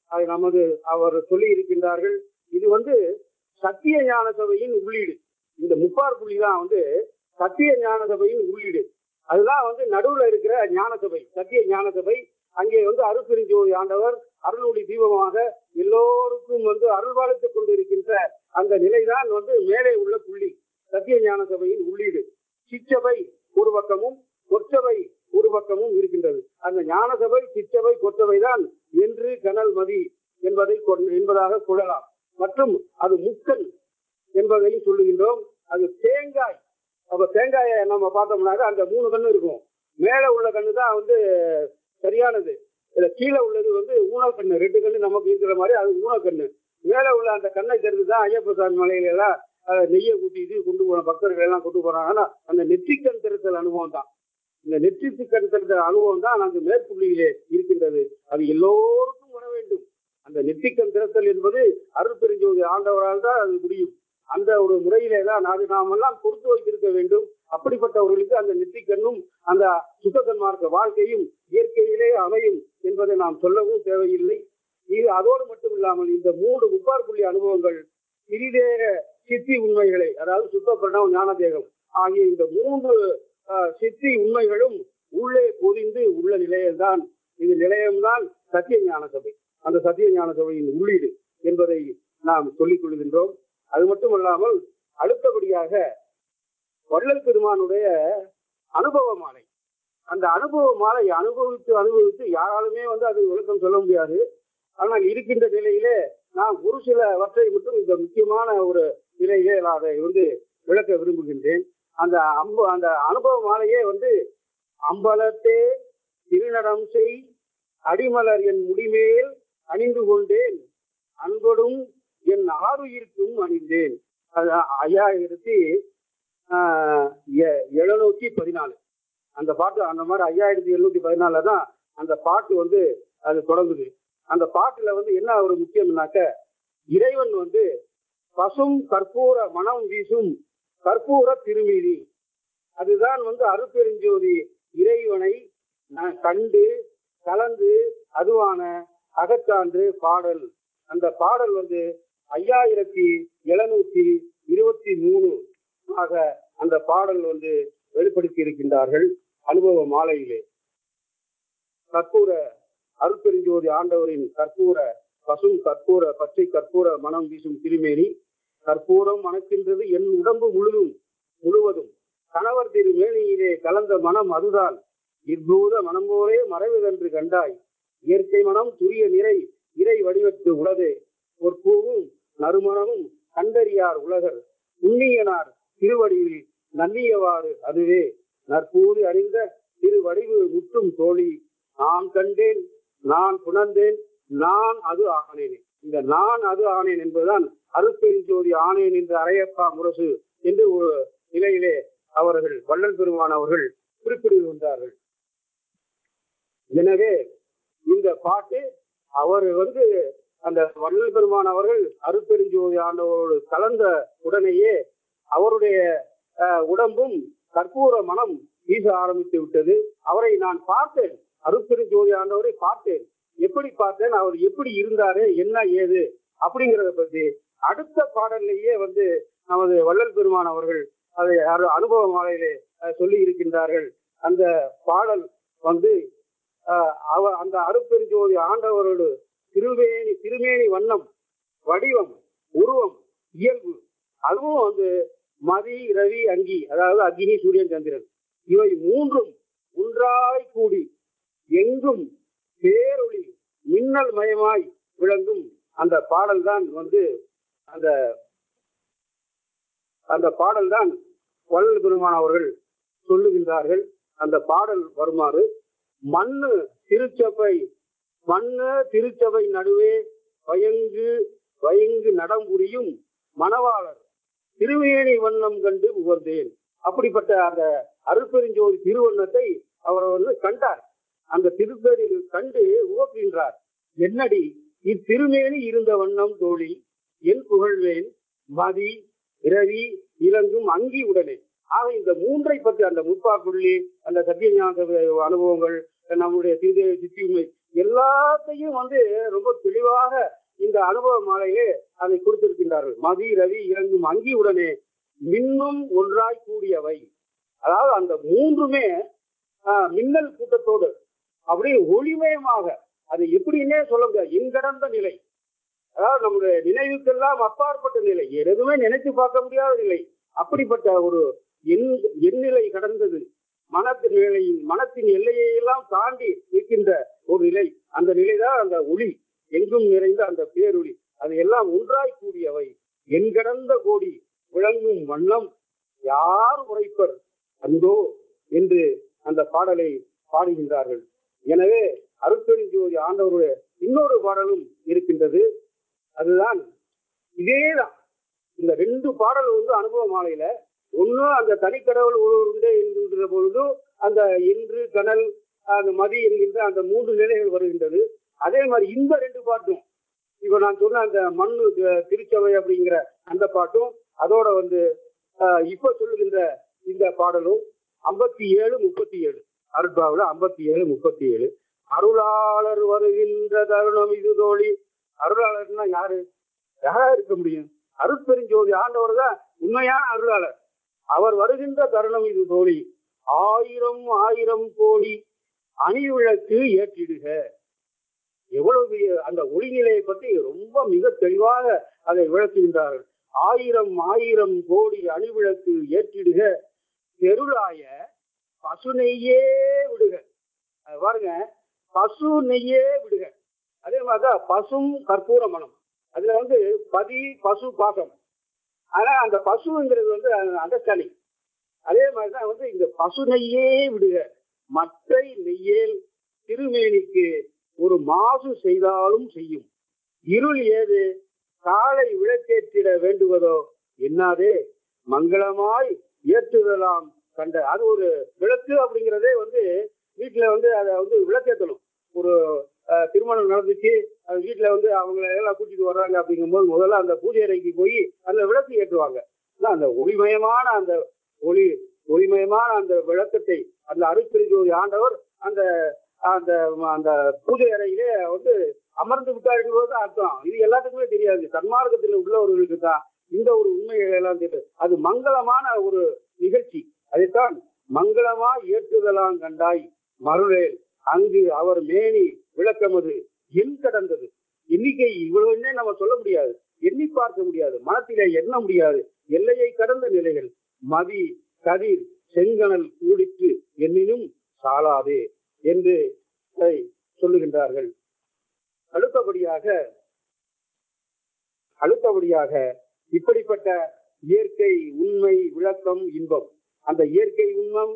அவர் சொல்லி இருக்கின்றார்கள். இது சத்திய ஞான சபையின் உள்ளீடு. இந்த முப்பார் புள்ளி தான் சத்திய ஞான சபையின் உள்ளீடு. அதுதான் நடுவுல இருக்கிற ஞான சபை, சத்திய ஞான சபை. அங்கே அருட்பெருஞ்சோதி ஆண்டவர் அருளுடைய தீபமாக எல்லோருக்கும் அருள்வாழ்த்துக் கொண்டிருக்கின்ற அந்த நிலைதான் மேலே உள்ள புள்ளி, சத்திய ஞான சபையின் உள்ளீடு. சிற்றபை ஒரு பக்கமும் கொற்றவை ஒரு பக்கமும் இருக்கின்றது. அந்த ஞான சபை, சிற்றபை, கொற்றவை தான் என்று கனல் மதி என்பதாக கொள்ளலாம். மற்றும் அது முக்கன் என்பதையும் சொல்லுகின்றோம். அது தேங்காய். அப்ப தேங்காயை நம்ம பார்த்தோம்னாக்க அந்த 3 கண்ணு இருக்கும். மேல உள்ள கண்ணு தான் சரியானது. இதுல கீழே உள்ளது ஊனல் கண்ணு. 2 கண்ணு நமக்கு இருக்கிற மாதிரி அது ஊனல் கண்ணு. மேல உள்ள அந்த கண்ணை தெரிந்துதான் ஐயப்ப சாமி மலையில எல்லாம் நெய்யை கூட்டிட்டு கொண்டு போன பக்தர்கள் எல்லாம் கொண்டு போறாங்கன்னா அந்த நெற்றிக்கண் திறத்தல் அனுபவம் தான். இந்த நெற்றிக்கண் திறத்தல் அனுபவம் தான் அந்த மேற்குள்ளியிலே இருக்கின்றது. அது எல்லோருக்கும் வர வேண்டும். அந்த நெற்றிக்கண் திறத்தல் என்பது அருட்பெருஞ்சோதி ஆண்டவரால் தான் அது முடியும். அந்த ஒரு முறையிலே தான் நாமெல்லாம் கொடுத்து வைத்திருக்க வேண்டும். அப்படிப்பட்டவர்களுக்கு அந்த நெற்றிக்கண்ணும் அந்த சுத்தசன்மார்க்க வாழ்க்கையும் இயற்கையிலே அமையும் என்பதை நாம் சொல்லவும் தேவையில்லை. இது அதோடு மட்டும் இல்லாமல் இந்த 3 முப்பார் புள்ளி அனுபவங்கள் சிறிதேக சித்தி உண்மைகளை, அதாவது சுத்த பிரணவ ஞான தேகம் ஆகிய இந்த 3 சித்தி உண்மைகளும் உள்ளே பொதிந்து உள்ள நிலையம்தான். இந்த நிலையம்தான் சத்திய ஞான சபை. அந்த சத்திய ஞான சபையின் உள்ளீடு என்பதை நாம் சொல்லிக் கொள்கின்றோம். அது மட்டுமல்லாமல் அடுத்தபடியாக வள்ளல் பெருமானுடைய அனுபவ மாலை. அந்த அனுபவ மாலை அனுபவித்து யாராலுமே அது விளக்கம் சொல்ல முடியாது. ஆனால் இருக்கின்ற நிலையிலே நான் ஒரு சிலவற்றை மட்டும் இந்த முக்கியமான ஒரு நிலையிலே நான் அதை விளக்க விரும்புகின்றேன். அந்த அனுபவ மாலையே அம்பலத்தே திருநடம் செய் அடிமலர் என் முடிமேல் அணிந்து கொண்டேன், அன்பொடும் என் ஆறுயிர்க்கும் அணிந்தேன். 5714 அந்த பாட்டு. அந்த மாதிரி 5714 தான் அந்த பாட்டு அது தொடங்குது. அந்த பாட்டுல என்ன ஒரு முக்கியம்னாக்க, இறைவன் பசும் கற்பூர மனம் வீசும் கற்பூர திருமீனி. அதுதான் அருட்பெருஞ்சோதி இறைவனை கண்டு கலந்து அதுவான அகச்சான்று பாடல். அந்த பாடல் 5723 ஆக அந்த பாடல் வெளிப்படுத்தி இருக்கின்றார்கள் அனுபவ மாலையிலே. கற்பூர அருட்பெருஞ்சோதி ஆண்டவரின் கற்பூர பசும் கற்பூர பச்சை கற்பூர மனம் வீசும் திருமேனி, கற்பூரம் மணக்கின்றது என் உடம்பு முழுவதும், கணவர் திரு மேனியிலே கலந்த மனம் அதுதான், இப்பூத மனம்போரே மறைவதென்று கண்டாய், இயற்கை மனம் துரிய நிறை இறை வடிவத்து உளதே ஒரு பூவும் நறுமணமும் கண்டறியார் உலகர் உண்ணியனார் திருவடிவில் நன்னியவாறு அதுவே நற்பூது அறிந்த திருவடிவு முற்றும் தோழி நான் கண்டேன் நான் புணர்ந்தேன் நான் அது ஆனேன். இந்த நான் அது ஆனேன் என்பதுதான் அருட்பெருஞ்சோதி ஆனேன் என்று அரையப்பா முரசு என்று ஒரு நிலையிலே அவர்கள் வள்ளல் பெருமான் அவர்கள் குறிப்பிடுகின்றார்கள். எனவே இந்த பாட்டு அவர் அந்த வள்ளல் பெருமான் அவர்கள் அருட்பெருஞ்சோதி ஆண்டவரோடு கலந்த உடனேயே அவருடைய உடம்பும் கற்பூர மனம் வீச ஆரம்பித்து விட்டது. அவரை நான் பார்த்தேன், அருட்பெருஞ்சோதி ஆண்டவரை பார்த்தேன். எப்படி பார்த்தேன், அவர் எப்படி இருந்தாரு, என்ன ஏது அப்படிங்கிறத பத்தி அடுத்த பாடல்லையே நமது வள்ளல் பெருமான் அவர்கள் அதை அனுபவ மாலையிலே சொல்லி இருக்கின்றார்கள். அந்த பாடல் அந்த அருட்பெருஞ்சோதி ஆண்டவரோடு திருமேனி வண்ணம் வடிவம் உருவம் இயல்பு அதுவும் மதி ரவி அங்கி, அதாவது அக்னி சூரியன் சந்திரன், இவை மூன்றும் ஒன்றாய் கூடி எங்கும் பேரொளி மின்னல் மயமாய் விளங்கும் அந்த பாடல் தான் அந்த பாடல் தான் வள்ளல் பெருமான் அவர்கள் சொல்லுகின்றார்கள். அந்த பாடல் வருமாறு மண்ணு திருச்சபை நடுவே வயங்கு நடம்புரியும் மணவாளர் திருவேணி வண்ணம் கண்டு உகந்தேன். அப்படிப்பட்ட அந்த அருட்பெருஞ்சோதி திருவண்ணத்தை அவர் கண்டார். அந்த திருப்பேரில் கண்டு உகக்கின்றார். என்னடி இத்திருமேனி இருந்த வண்ணம் தோழி என் புகழ்வேன் மதி இரவி இலங்கும் அங்கி உடனே. ஆக இந்த மூன்றை பற்றி அந்த முற்பாக்குள்ளி அந்த சத்தியஞான அனுபவங்கள் நம்முடைய சித்தியுண்மை எல்லாத்தையும் ரொம்ப தெளிவாக இந்த அனுபவ மாலையே அதை கொடுத்திருக்கின்றார்கள். மதி ரவி இலங்கும் அங்கி உடனே மின்னும் ஒன்றாய் கூடியவை. அதாவது அந்த மூன்றுமே மின்னல் கூட்டத்தோடு அப்படியே ஒளிமயமாக, அது எப்படின்னே சொல்ல முடியாது, என்கடந்த நிலை. அதாவது நம்முடைய நினைவுக்கெல்லாம் அப்பாற்பட்ட நிலை, எதுவுமே நினைத்து பார்க்க முடியாத நிலை. அப்படிப்பட்ட ஒரு எண்ணிலை கடந்தது, மனத்தின் எல்லையை எல்லாம் தாண்டி இருக்கின்ற ஒரு நிலை. அந்த நிலைதான் அந்த ஒளி, எங்கும் நிறைந்த அந்த பேரொளி. அது எல்லாம் ஒன்றாய் கூடியவை என்கடந்த கோடி விளங்கும் வண்ணம் யார் உரைப்பர் அந்தோ என்று அந்த பாடலை பாடுகின்றார்கள். எனவே அருட்பெருஞ்சோதி ஆண்டவருடைய இன்னொரு பாடலும் இருக்கின்றது. அதுதான் இதேதான். இந்த ரெண்டு பாடல் அனுபவ மாலையில ஒண்ணு அந்த தனிக்கடவுள் ஒருவருண்டே என்கின்ற பொழுது அந்த என்று கனல் அந்த மதி என்கின்ற அந்த மூன்று நிலைகள் வருகின்றது. அதே மாதிரி இந்த ரெண்டு பாட்டும் இப்ப நான் சொன்ன அந்த மண்ணு திருச்சபை அப்படிங்கிற அந்த பாட்டும் அதோட இப்ப சொல்லுகின்ற இந்த பாடலும் 57-37 அருட்பாவுல 57-37 அருளாளர் வருகின்ற தருணம் இது தோழி. அருளாளர்னா யாரா இருக்க முடியும்? அருட்பெருஞ்சோதி ஆண்டவர் தான் உண்மையான அருளாளர். அவர் வருகின்ற தருணம் இது தோழி, 1000 கோடி அணிவிளக்கு ஏற்றிடுக. எவ்வளவு அந்த ஒளிநிலையை பற்றி ரொம்ப மிக தெளிவாக அதை விளக்குகின்றார்கள். 1000 கோடி அணிவிளக்கு ஏற்றிடுக தெருளாய பசு நெய்யே விடுக. பாருங்க, பசு நெய்யே விடுக. அதே மாதிரிதான் பசும் கற்பூர மனம். அதுல பசு பாசம். ஆனா அந்த பசுங்கிறது அண்டர்ஸ்டாண்டிங். அதே மாதிரிதான் இந்த பசு நெய்யே விடுக மற்றை நெய்யேல் திருமேனிக்கு ஒரு மாசு செய்தாலும் செய்யும். இருள் ஏது காலை விளக்கேற்றிட வேண்டுவதோ என்னாதே மங்களமாய் ஏற்றுதலாம் கண்ட. அது ஒரு விளக்கு அப்படிங்கிறதே வீட்டுல அதை விளக்கேற்றணும். ஒரு திருமணம் நடந்துச்சு, அது வீட்டுல அவங்களை எல்லாம் கூட்டிட்டு வர்றாங்க அப்படிங்கும்போது முதல்ல அந்த பூஜை அறைக்கு போய் அந்த விளக்கு ஏற்றுவாங்க. அந்த ஒளிமயமான அந்த விளக்கத்தை அந்த அருட்பெருஞ்சோதி ஆண்டவர் அந்த அந்த அந்த பூஜை அறையிலே அமர்ந்து விட்டார் என்பது அர்த்தம். இது எல்லாத்துக்குமே தெரியாது. சன்மார்க்கத்தில் உள்ளவர்களுக்கு தான் இந்த ஒரு உண்மைகள் எல்லாம் தெரியும். அது மங்களமான ஒரு நிகழ்ச்சி. அதைத்தான் மங்களமா ஏற்றுதலாம் கண்டாய் மருளேல் அங்கு அவர் மேனி விளக்கமது எண் கடந்தது. எண்ணிக்கை இவ்வளவுன்னே நம்ம சொல்ல முடியாது, எண்ணி பார்க்க முடியாது, மனத்திலே எண்ண முடியாது. எல்லையை கடந்த நிலைகள் மதி கதிர் செங்கனல் கூடிற்று எண்ணினும் சாலாதே என்று சொல்லுகின்றார்கள். அடுத்தபடியாக இப்படிப்பட்ட இயற்கை உண்மை விளக்கம் இன்பம், அந்த இயற்கை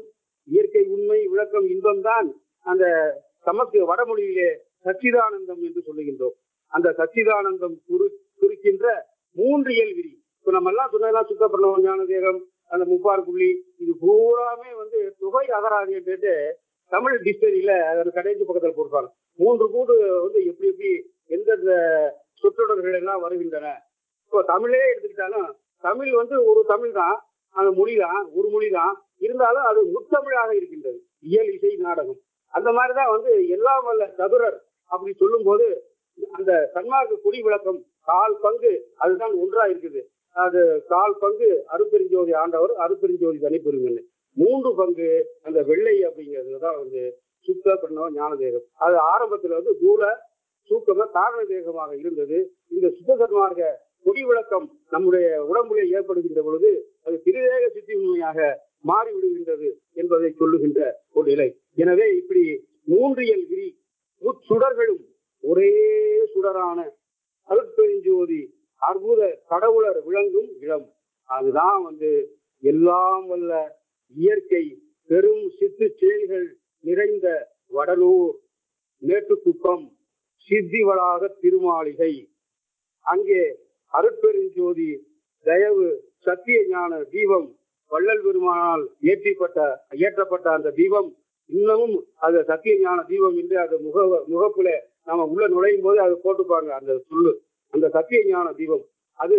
உண்மை விளக்கம் இன்பம் தான் அந்த நமக்கு வடமொழியிலே சச்சிதானந்தம் என்று சொல்லுகின்றோம். அந்த சச்சிதானந்தம் குறிக்கின்ற மூன்றியல் விரி. இப்ப நம்ம எல்லாம் சொன்னதெல்லாம் சுத்த பிரணவம், ஞான தேகம், அந்த முப்பாறு புள்ளி, இது பூராமே தொகை அகராதி என்று தமிழ் டிக்ஷனரியில கடைசி பக்கத்தில் போடுறாங்க. மூன்று கூடு எப்படி எப்படி எந்தெந்த சொற்றொடர்கள் எல்லாம் வருகின்றன. இப்போ தமிழே எடுத்துக்கிட்டாலும் தமிழ் ஒரு தமிழ் தான், அந்த மொழிதான், ஒரு மொழிதான், இருந்தாலும் அது முத்தமிழாக இருக்கின்றது. இயல், இசை, நாடகம் அந்த மாதிரிதான் எல்லாம் வல்ல சதுரர் அப்படி சொல்லும் போது அந்த சன்மார்க்க குடி விளக்கம் கால் பங்கு அதுதான் ஒன்றா இருக்குது. அது கால் பங்கு அருப்பெருஞ்சோதி ஆண்டவர், அருப்பெருஞ்சோதி தனிப்பெருங்கன்னு, 3 பங்கு அந்த வெள்ளை அப்படிங்கிறதுதான் சுத்த பிரணவ ஞான தேகம். அது ஆரம்பத்துல தூல சூக்கம காரண தேகமாக இருந்தது. இந்த சுத்த சன்மார்க்க கொடி விளக்கம் நம்முடைய உடம்புல ஏற்படுகின்ற பொழுது அது திருதேக சித்தி உண்மையாக மாறிவிடுகின்றது என்பதை சொல்லுகின்ற ஒரு நிலை. எனவே இப்படி மூன்றியல் விரி முச்சுடர்களும் ஒரே சுடரான அருட்பெருஞ்சோதி அற்புத கடவுளர் விளங்கும் இடம். அதுதான் எல்லாம் வல்ல இயற்கை பெரும் சித்து செயல்கள் நிறைந்த வடலூர் மேட்டுக்குப்பம் சித்தி வளாக திருமாளிகை. அங்கே அருட்பெருஞ்சோதி தயவு சத்திய ஞான தீபம் வள்ளல் பெருமானால் ஏற்றப்பட்ட அந்த தீபம் இன்னமும் அது சத்திய ஞான தீபம் என்று அது முகப்புல நாம உள்ள நுழையும் போது அது போட்டுப்பாங்க அந்த சொல்லு. அந்த சத்திய ஞான தீபம் அது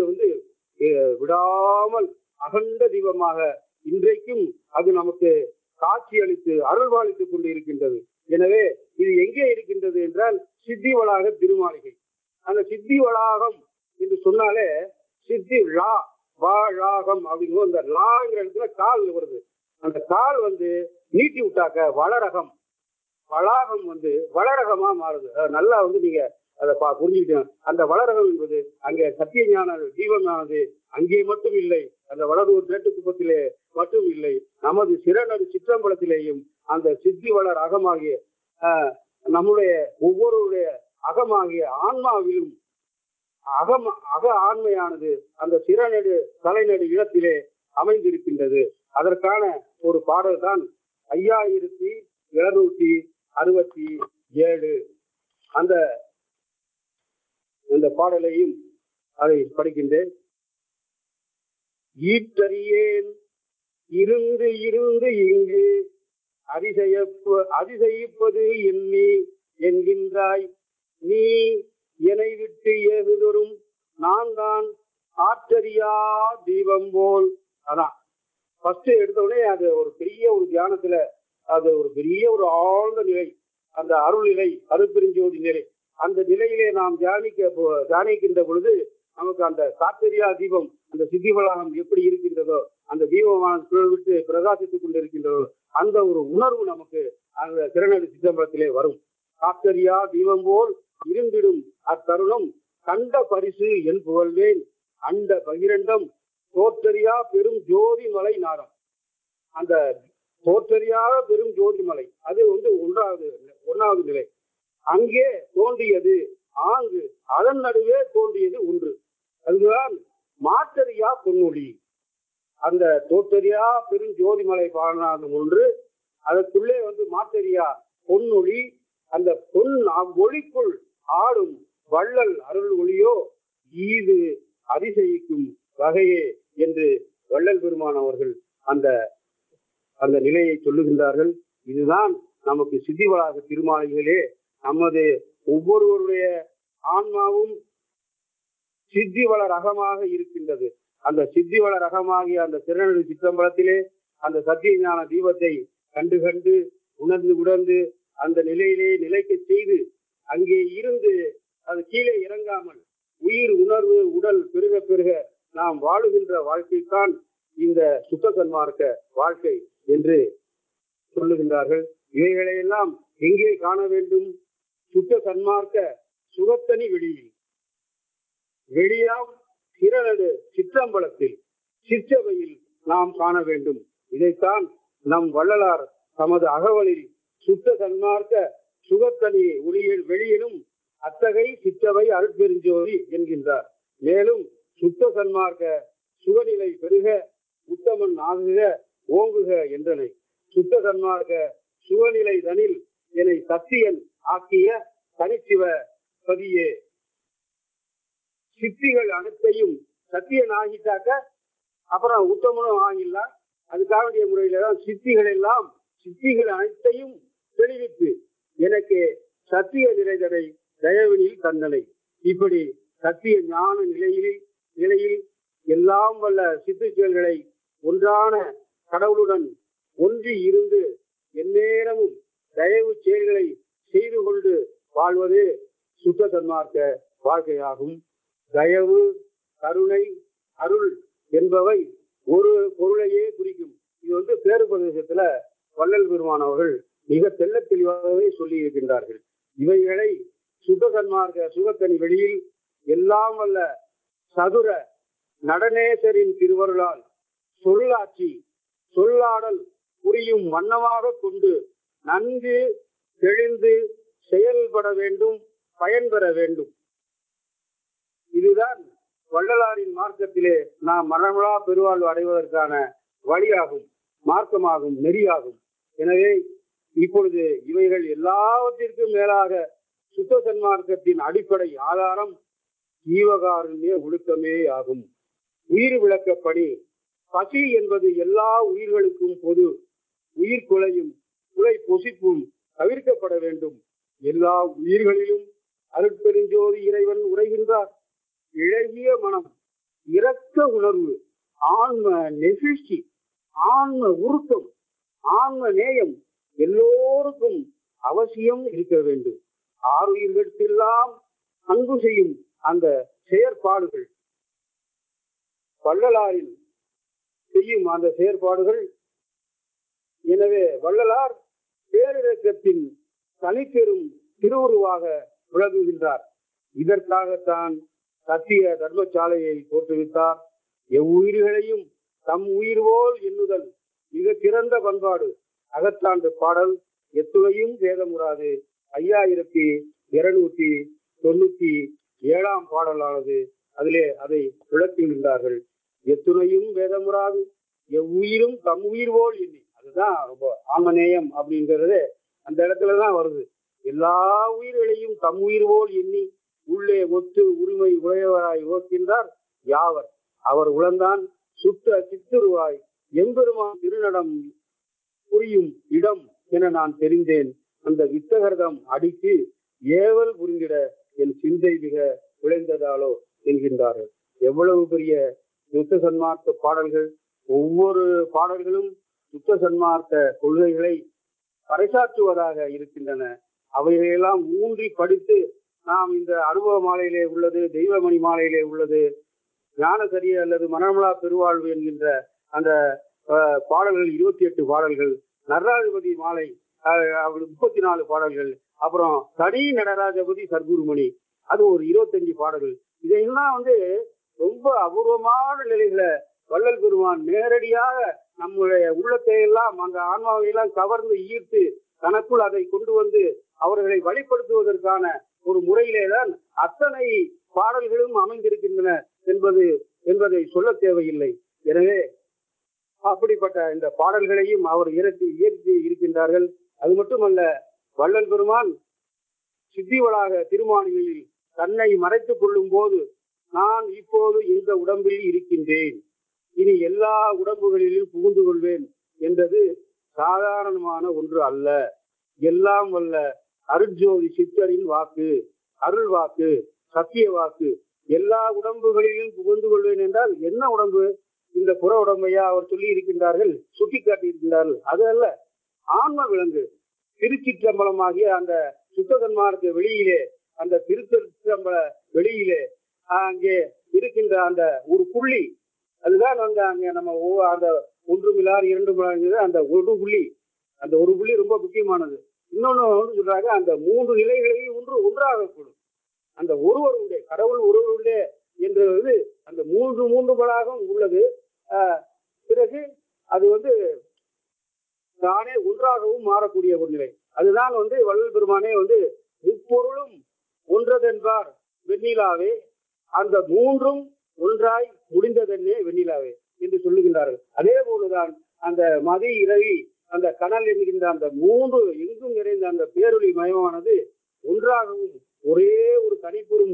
விடாமல் அகண்ட தீபமாக இன்றைக்கும் அது நமக்கு காட்சி அளித்து அருள்வாளித்துக் கொண்டு இருக்கின்றது. எனவே இது எங்கே இருக்கின்றது என்றால் சித்தி வளாக திருமாளிகை. அந்த சித்தி வளாகம் என்று சொன்னாலே சித்தி வளாகம் அப்படிங்கிற அந்த லாங்கிற இடத்துல கால் வருது. அந்த கால் நீட்டி விட்டாக்க வளரகம், வளாகம் வளரகமா மாறுது. நல்லா நீங்க அதை புரிஞ்சுக்கிட்டேன். அந்த வளரகம் என்பது அங்கே சத்திய ஞான தீபமானது அங்கே மட்டும் இல்லை, அந்த வளரூர் மேட்டுக்குப்பத்திலே மட்டும் இல்லை, நமது சிறநடு சிற்றம்பலத்திலேயும் அந்த சித்தி வளர் அகமாகிய நம்முடைய ஒவ்வொருடைய அகமாகிய ஆன்மாவிலும் அக ஆண்மையானது அந்த சிறநடு தலைநடு இடத்திலே அமைந்திருக்கின்றது. அதற்கான ஒரு பாடல் தான் 5767 அந்த பாடலையும் அதை படிக்கின்றேன். ஈட்டறியேன் இருந்து இங்கு அதிசயிப்பது எண்ணி என்கின்றாய் நீ என்னை விட்டு ஏகுதொரும் நான் தான் ஆற்றறியா தீபம் போல். அதான் ஃபர்ஸ்ட் எடுத்தவுடனே அது ஒரு பெரிய ஒரு தியானத்துல அது ஒரு பெரிய ஒரு ஆழ்ந்த நிலை, அந்த அருள் நிலை, அருட்பெருஞ்சோதி நிலை. அந்த நிலையிலே நாம் தியானிக்கின்ற பொழுது நமக்கு அந்த காத்தறியா தீபம், அந்த சித்தி வளாகம் எப்படி இருக்கின்றதோ, அந்த தீபமான விட்டு பிரகாசித்துக் கொண்டிருக்கின்றதோ, அந்த ஒரு உணர்வு நமக்கு அந்த திறனடி சிதம்பரத்திலே வரும். காத்தறியா தீபம் போல் இருந்திடும் அத்தருணம் கண்ட பரிசு என் புகழ்வேன் அண்ட பகிரண்டம் தோற்றறியா பெரும் ஜோதி மலை நாடம். அந்த தோற்றறியாத பெரும் ஜோதி மலை அது ஒன்றாவது நிலை. அங்கே தோன்றியது ஆங்கு அதன் நடுவே தோன்றியது ஒன்று, அதுதான் மாற்றறியா பொன்னொழி. அந்த தோற்றறியா பெரும் ஜோதிமலை பாடலான ஒன்று, அதற்குள்ளே மாற்றறியா பொன்னொழி. அந்த பொன் ஒளிக்குள் ஆடும் வள்ளல் அருள் ஒளியோ ஈது அதிசயிக்கும் வகையே என்று வள்ளல் பெருமான் அவர்கள் அந்த நிலையை சொல்லுகின்றார்கள். இதுதான் நமக்கு சித்தி வளாக திருமாளிகளே நமது ஒவ்வொருவருடைய ஆன்மாவும் சித்தி வளர் அகமாக இருக்கின்றது. அந்த சித்தி வளர் அகமாகிய அந்த திருநெல்வேலி சிற்றம்பலத்திலே அந்த சத்திய ஞான தீபத்தை கண்டு உணர்ந்து அந்த நிலையிலே நிலைக்க செய்து அங்கே இருந்து அது கீழே இறங்காமல் உயிர் உணர்வு உடல் பெருக நாம் வாழுகின்ற வாழ்க்கைத்தான் இந்த சுத்த சன்மார்க்க வாழ்க்கை என்று சொல்லுகின்றார்கள். இவைகளையெல்லாம் எங்கே காண வேண்டும்? சுத்த சன்மார்க்க சுகத்தனி வெளியாம் திரளடு சிற்றம்பலத்தில் சிற்றவையில் நாம் காண வேண்டும். இதைத்தான் நம் வள்ளலார் தமது அகவலில் சுத்த சன்மார்க்க சுகத்தனி ஒளியில் வெளியிலும் அத்தகை சிற்றவை அருட்பெருஞ்சோதி என்கின்றார். மேலும் சுத்த சன்மார்க்க சுகநிலை பெருக உத்தமன் ஆகுக ஓங்குக என்றனை. சுத்த சன்மார்க்க சுகநிலை தனில் என்னை சத்தியன் ஆக்கிய தனிச்சிவ பதியே. சித்திகள் அனைத்தையும் சத்தியன் ஆகிட்டாக்க அப்புறம் உத்தமனும் ஆகிடலாம். அதுக்காக வேண்டிய முறையில தான் சித்திகள் அனைத்தையும் தெளிவித்து எனக்கு சத்திய நிலைதனை தயவினில் தந்தனை. இப்படி சத்திய ஞான நிலையில் எல்லாம் வல்ல சித்து செயல்களை ஒன்றான கடவுளுடன் ஒன்றி இருந்து எந்நேரமும் தயவு செயல்களை செய்து கொண்டு வாழ்வது சுத்த சன்மார்க்க வாழ்க்கையாகும். தயவு, கருணை, அருள் என்பவை ஒரு பொருளையே குறிக்கும். இது பேருபதேசத்துல வள்ளல் பெருமான் அவர்கள் மிக தெள்ள தெளிவாகவே சொல்லி இருக்கின்றார்கள். இவைகளை சுத்த சன்மார்க்க சுகத்தனி வெளியில் எல்லாம் வல்ல சதுர நடனேசரின் திருவருளால் சொல்லாட்சி சொல்லாடல் புரியும் வண்ணமாக கொண்டு நன்கு தெளிந்து செயல்பட வேண்டும், பயன்பெற வேண்டும். இதுதான் வள்ளலாரின் மார்க்கத்திலே நாம் மரணமில்லா பெருவாழ்வு அடைவதற்கான வழியாகும், மார்க்கமாகும், நெறியாகும். எனவே இப்பொழுது இவைகள் எல்லாவற்றிற்கும் மேலாக சுத்த சன்மார்க்கத்தின் அடிப்படை ஆதாரம் ஜீவகாருண்ய ஒழுக்கமே ஆகும். உயிர் விளக்கப்படி பசி என்பது எல்லா உயிர்களுக்கும் பொது. உயிர் குலை பொசிப்பும் தவிர்க்கப்பட வேண்டும். எல்லா உயிர்களிலும் அருட்பெருஞ்சோதி இறைவன் உரைகின்றார். இழகிய மனம், இரக்க உணர்வு, ஆன்ம நெகிழ்ச்சி, ஆன்ம உருக்கம், ஆன்ம நேயம் எல்லோருக்கும் அவசியம் இருக்க வேண்டும். ஆறுயிர்களுக்கெல்லாம் அன்பு செய்யும் அந்த செயற்பாடுகள், வள்ளலாரில் செய்யும் அந்த செயற்பாடுகள். எனவே வள்ளலார் பேரிரக்கத்தின் தனிப்பெரும் திருவுருவாக விளங்குகின்றார். இதற்காகத்தான் சத்திய தர்மசாலையை தோற்றுவித்தார். எவ்வுயிர்களையும் தம் உயிர் போல் எண்ணுதல் மிக சிறந்த பண்பாடு. அகத்தாண்டு பாடல் எத்துணையும் வேதமுறாது 5297 பாடலானது. அதிலே அதை விளக்குகின்றார்கள். எத்துணையும் வேதமுறாது எவ்வுயிரும் தம் உயிர் போல் எண்ணி. அதுதான் ரொம்ப ஆமநேயம் அப்படிங்கிறது அந்த இடத்துலதான் வருது. எல்லா உயிர்களையும் தம் உயிர் போல் எண்ணி உள்ளே ஒத்து உரிமை உடையவராய் ஓர்க்கின்றார் யாவர். அவர் உளந்தான் சுத்த சித்துருவாய் எம்பெருமான் திருநடம் புரியும் இடம் என நான் தெரிந்தேன். அந்த வித்தகர்தம் அடிக்கு ஏவல் புரிந்திட என் சிந்தை மிக விளைந்ததாலோ என்கின்றார்கள். எவ்வளவு பெரிய சுத்த சன்மார்க்க பாடல்கள்! ஒவ்வொரு பாடல்களும் சுத்த சன்மார்க்க கொள்கைகளை பறைசாற்றுவதாக இருக்கின்றன. அவைகளெல்லாம் ஊன்றி படித்து நாம் இந்த அனுபவ மாலையிலே உள்ளது, தெய்வமணி மாலையிலே உள்ளது, ஞானசரிய அல்லது மரணமில்லா பெருவாழ்வு என்கின்ற அந்த பாடல்கள் 28 பாடல்கள், நடராஜபதி மாலை 34 பாடல்கள், அப்புறம் தனி நடராஜபதி சர்க்குருமணி அது ஒரு 25 பாடல்கள். இதையெல்லாம் ரொம்ப அபூர்வமான நிலைகளை வள்ளல் பெருமான் நேரடியாக நம்முடைய உள்ளத்தை எல்லாம் அந்த ஆன்மாவை எல்லாம் கவர்ந்து ஈர்த்து தனக்குள் அதை கொண்டு வந்து அவர்களை வழிபடுத்துவதற்கான ஒரு முறையிலேதான் அத்தனை பாடல்களும் அமைந்திருக்கின்றன என்பதை சொல்ல தேவையில்லை. எனவே அப்படிப்பட்ட இந்த பாடல்களையும் அவர் இயற்றி இருக்கின்றார்கள். அது மட்டுமல்ல, வள்ளல் பெருமான் சித்திவளாக திருமாளிகளில் தன்னை மறைத்துக் கொள்ளும் போது, நான் இப்போது இந்த உடம்பில் இருக்கின்றேன், இனி எல்லா உடம்புகளிலும் புகுந்து கொள்வேன் என்றது சாதாரணமான ஒன்று அல்ல. எல்லாம் வல்ல அருட்ஜோதி சித்தரின் வாக்கு, அருள் வாக்கு, சத்திய வாக்கு. எல்லா உடம்புகளிலும் புகுந்து கொள்வேன் என்றால் என்ன உடம்பு? இந்த புற உடம்பையா அவர் சொல்லி இருக்கின்றார்கள், சுட்டி காட்டியிருக்கின்றார்கள். அது அல்ல, ஆன்ம விலங்கு. திருச்சிற்றம்பலமாகிய அந்த சுத்தகன்மார்க்கு வெளியிலே, அந்த திருச்சிற்றம்பல வெளியிலே அங்கே இருக்கின்ற அந்த ஒரு புள்ளி, அதுதான் அங்கே நம்ம அந்த 1 மிலார் 2 மிலார் அந்த ஒரு புள்ளி, அந்த ஒரு புள்ளி ரொம்ப முக்கியமானது. இன்னொன்னு சொல்றாங்க, அந்த 3 நிலைகளையும் ஒன்றாக கூடும். அந்த ஒருவருடைய கடவுள் ஒருவருடைய என்றது அந்த மூன்று பலாகம் உள்ளது. பிறகு அது தானே ஒன்றாகவும் மாறக்கூடிய ஒரு நிலை. அதுதான் வள்ளல் பெருமானே முப்பொருளும் ஒன்றதென்பார் வெண்ணிலாவே, அந்த மூன்றும் ஒன்றாய் முடிந்ததென்னே வெண்ணிலாவே என்று சொல்லுகின்றார்கள். அதே போலதான் அந்த மதி இரவி அந்த கனல் என்கின்ற அந்த மூன்று எங்கும் நிறைந்த அந்த பேரொளி மயமானது ஒன்றாகவும் ஒரே ஒரு தனிப்பெரும்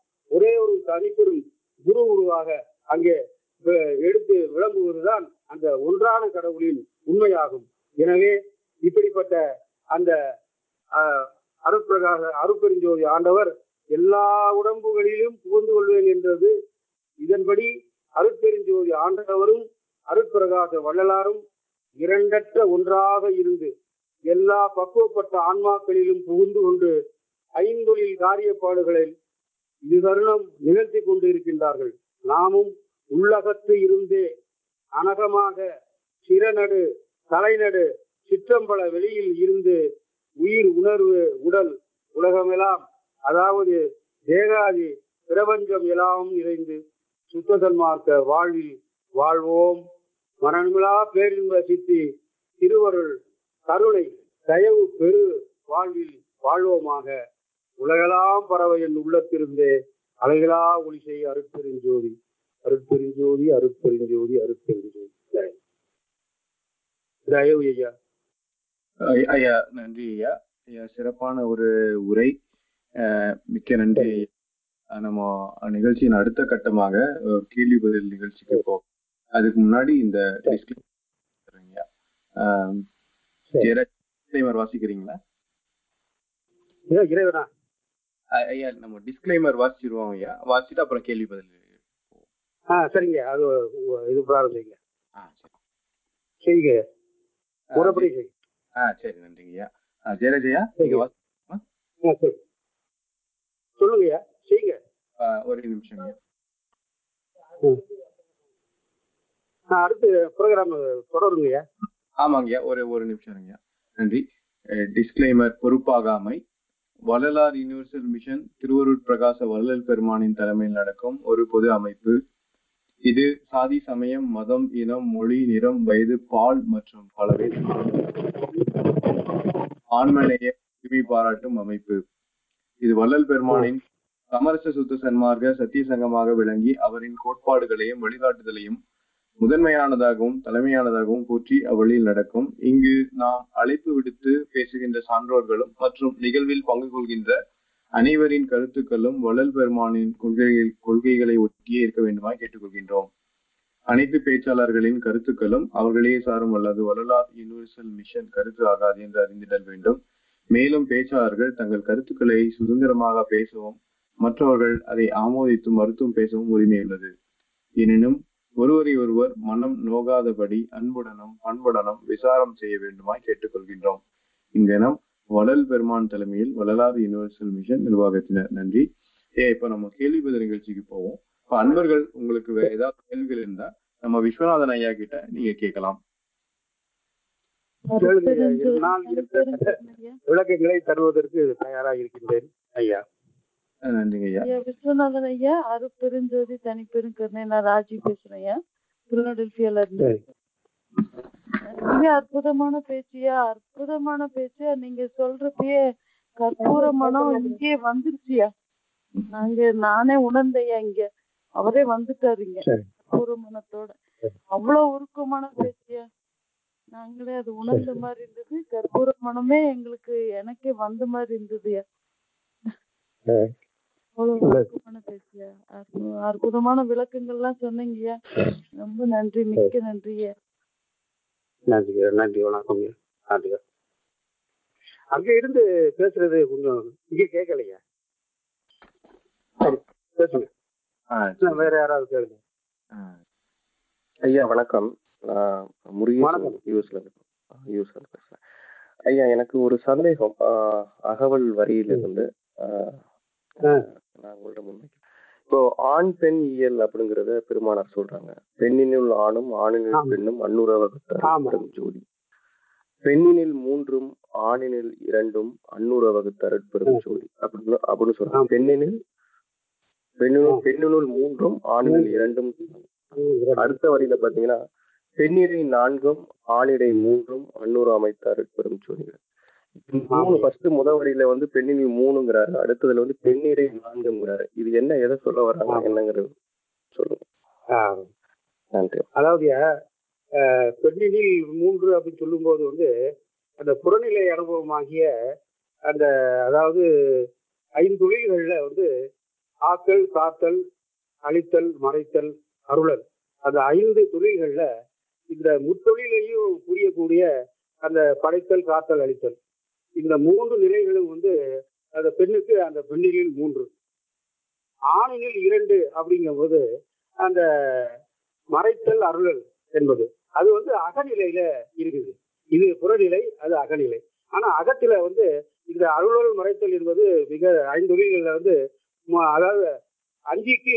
குரு உருவாக அங்கே எடுத்து விளம்புவதுதான் அந்த ஒன்றான கடவுளின் உண்மையாகும். எனவே இப்படிப்பட்ட அந்த அருட்பெருஞ்சோதி ஆண்டவர் எல்லா உடம்புகளிலும் புகுந்து கொள்வேன் என்றது. இதன்படி அருட்பெருஞ்சோதி ஆண்டவரும் அருட்பிரகாச வள்ளலாரும் இரண்டற்ற ஒன்றாக இருந்து எல்லா பக்குவப்பட்ட ஆன்மாக்களிலும் புகுந்து கொண்டு ஐந்தொழில் காரியப்பாடுகளில் இது தருணம் நிகழ்த்தி கொண்டு இருக்கின்றார்கள். நாமும் உள்ளகத்து இருந்தே அனகமாக சிறநடு தலைநடு சிற்றம்பல வெளியில் இருந்து உயிர் உணர்வு உடல் உலகமெல்லாம், அதாவது தேகாதி பிரபஞ்சம் எல்லாம் நிறைந்து சுத்த சன்மார்க்க வாழ்வில் வாழ்வோம். மனமிலா பேரின்ப சித்தி திருவருள் கருணை தயவு பெரு வாழ்வில் வாழ்வோமாக. உலகெல்லாம் பறவை என் உள்ளத்திருந்தே அலைகளா ஒளி செய்ய அருட்பெருஞ்சோதி அருட்பெருஞ்சோதி அருட்பெருஞ்சோதி அருட்பெருஞ்சோதி. தயவு ஐயா. ஐயா நன்றி ஐயா. ஐயா சிறப்பான ஒரு உரை, மிக்க நன்றி. நம்ம நிகழ்ச்சியின் அடுத்த கட்டமாக கேள்வி பதில் நிகழ்ச்சிக்கு போகும். அதுக்கு முன்னாடி இந்த டிஸ்க்ளைமர் வாசிக்கிறீங்களா ஐயா? நம்ம டிஸ்க்ளைமர் வாசிச்சிருவோம் ஐயா, வாசிட்டு அப்புறம் கேள்வி பதில். சரிங்க, அது இது பிராரம்பிங்க. சரிங்க, முறைப்படி செய்யுங்க. சரி, நன்றிங்க ஐயா. ஜெயராஜயா நீங்க சொல்லுங்க ஐயா, செய்யுங்க. ஒரு நிமிஷம் ஐயா. அடுத்து ப்ரோக்ராம் தொடருங்க ஐயா. ஆமாங்க ஐயா, ஒரு நிமிஷம் ஐயா. நன்றி. டிஸ்க்ளைமர். பொறுப்பாகாமை. வள்ளலார் யுனிவர்சல் மிஷன் திருவருட் பிரகாச வள்ளல் பெருமானின் தலைமையில் நடக்கும் ஒரு பொது அமைப்பு. இது சாதி, சமயம், மதம், இனம், மொழி, நிறம், வயது, பால் மற்றும் பலவே ஆண்மநேய உரிமை பாராட்டும் அமைப்பு. இது வள்ளல் பெருமானின் சமரச சுத்த சன்மார்க்க சத்திய சங்கமாக விளங்கி அவரின் கோட்பாடுகளையும் வழிகாட்டுதலையும் முதன்மையானதாகவும் தலைமையானதாகவும் போற்றி அவ்வழியில் நடக்கும். இங்கு நாம் அழைப்பு விடுத்து பேசுகின்ற சான்றோர்களும் மற்றும் நிகழ்வில் பங்கு கொள்கின்ற அனைவரின் கருத்துக்களும் வள்ளல் பெருமானின் கொள்கைகளை ஒட்டியே இருக்க வேண்டுமாய் கேட்டுக்கொள்கின்றோம். அனைத்து பேச்சாளர்களின் கருத்துக்களும் அவர்களே சாரும் அல்லது வள்ளலார் யுனிவர்சல் மிஷன் கருத்து ஆகாது என்று அறிந்திடல் வேண்டும். மேலும் பேச்சாளர்கள் தங்கள் கருத்துக்களை சுதந்திரமாக பேசவும் மற்றவர்கள் அதை ஆமோதித்தும் மறுத்தும் பேசவும் உரிமை உள்ளது. எனினும் ஒருவரை ஒருவர் மனம் நோகாதபடி அன்புடனும் பண்புடனும் விசாரம் செய்ய வேண்டுமாய் கேட்டுக்கொள்கின்றோம். இங்கனம் வள்ளல் பெருமான் தலைமையில் வள்ளலார் யுனிவர்சல் மிஷன் நிர்வாகத்தினர். நன்றி. இப்ப நம்ம கேள்வி பதில் நிகழ்ச்சிக்கு போவோம். இப்ப அன்பர்கள் உங்களுக்கு வேற ஏதாவது கேள்விகள் இருந்தா நம்ம விஸ்வநாதன் ஐயா கிட்ட நீங்க கேட்கலாம். விளக்கங்களை தருவதற்கு தயாராக இருக்கின்றேன் ஐயா. நன்றிங்க ஐயா. விஸ்வநாதன் ஐயா, அருட்பெருஞ்சோதி தனிப்பெருங்கருணை. நான் ராஜி பேசுறேன் ஐயா, பிலடெல்பியால இருந்து. மிக அற்புதமான பேச்சியா, அற்புதமான பேச்சியா. நீங்க சொல்றப்பயே கற்பூர மனம் இங்கே வந்துருச்சியா. நானே உணர்ந்தையா, இங்க அவரே வந்துட்டாருங்க கற்பூர மனத்தோட. அவ்வளவு உருக்கமான பேச்சியா, நாங்களே அது உணர்ந்த மாதிரி இருந்தது. கற்பூர மனமே எனக்கே வந்த மாதிரி இருந்ததுயா. அவ்வளவு உருக்கமான பேச்சியா, அற்புதமான விளக்கங்கள்லாம் சொன்னீங்கய்யா. ரொம்ப நன்றி, மிக்க நன்றியா. நன்றி, நன்றி, வணக்கம். நன்றி. அங்க இருந்து பேசுறது கொஞ்சம் இங்க கேட்கலையா? பேசுங்க. வேற யாராவது கேளுங்க. ஐயா வணக்கம். நான் முருகேசன் யூஎஸ்ல பேசுறேன். ஐயா, எனக்கு ஒரு சந்தேகம். அகவல் வரியிலிருந்து நான் உங்கள்ட்ட முன்வைக்கிறேன். இப்போ ஆண் பெண் இயல் அப்படிங்கறத பெருமானார் சொல்றாங்க. பெண்ணினுள் ஆணும் ஆணினில் பெண்ணும் அன்னூரவகுத்தரும் ஜோதி. பெண்ணினில் மூன்றும் ஆணினில் இரண்டும் அன்னூரவகுத்தரும் பெரும் ஜோதி அப்படின்னு சொல்றாங்க. பெண்ணினுள் மூன்றும் ஆணினில் இரண்டும். அடுத்த வரியில பாத்தீங்கன்னா பெண்ணிடை நான்கும் ஆணிடை மூன்றும் அன்னூறு அமைத்தார் பெரும் ஜோதி. மூணு ஃபர்ஸ்ட் வரியில வந்து பெண்ணினி 3ங்கிறாரு, அடுத்ததுல வந்து பெண்ணிடை 4ங்கிறாரு. இது என்ன, எதை சொல்ல வர்றாங்க என்னங்கிறது சொல்லுங்க. நன்றி. அதாவது பெண்ணினில் 3 அப்படின்னு சொல்லும் போது வந்து அந்த புறநிலை அனுபவமாகிய அந்த அதாவது 5 தொழில்கள்ல வந்து ஆக்கல், காத்தல், அழித்தல், மறைத்தல், அருளல், அந்த 5 தொழில்கள்ல இந்த முத்தொழிலையும் புரியக்கூடிய அந்த படைத்தல், காத்தல், அழித்தல், இந்த 3 நிலைகளும் வந்து அந்த பெண்ணுக்கு அந்த பெண்ணினில் 3. ஆணினில் 2 அப்படிங்கும் போது அந்த மறைத்தல், அருளல் என்பது அது வந்து அகநிலையில இருக்குது. இது புறநிலை, அது அகநிலை. ஆனா அகத்துல வந்து இந்த அருளல், மறைத்தல் என்பது மிக 5 தொழில்கள்ல வந்து அதாவது 5க்கு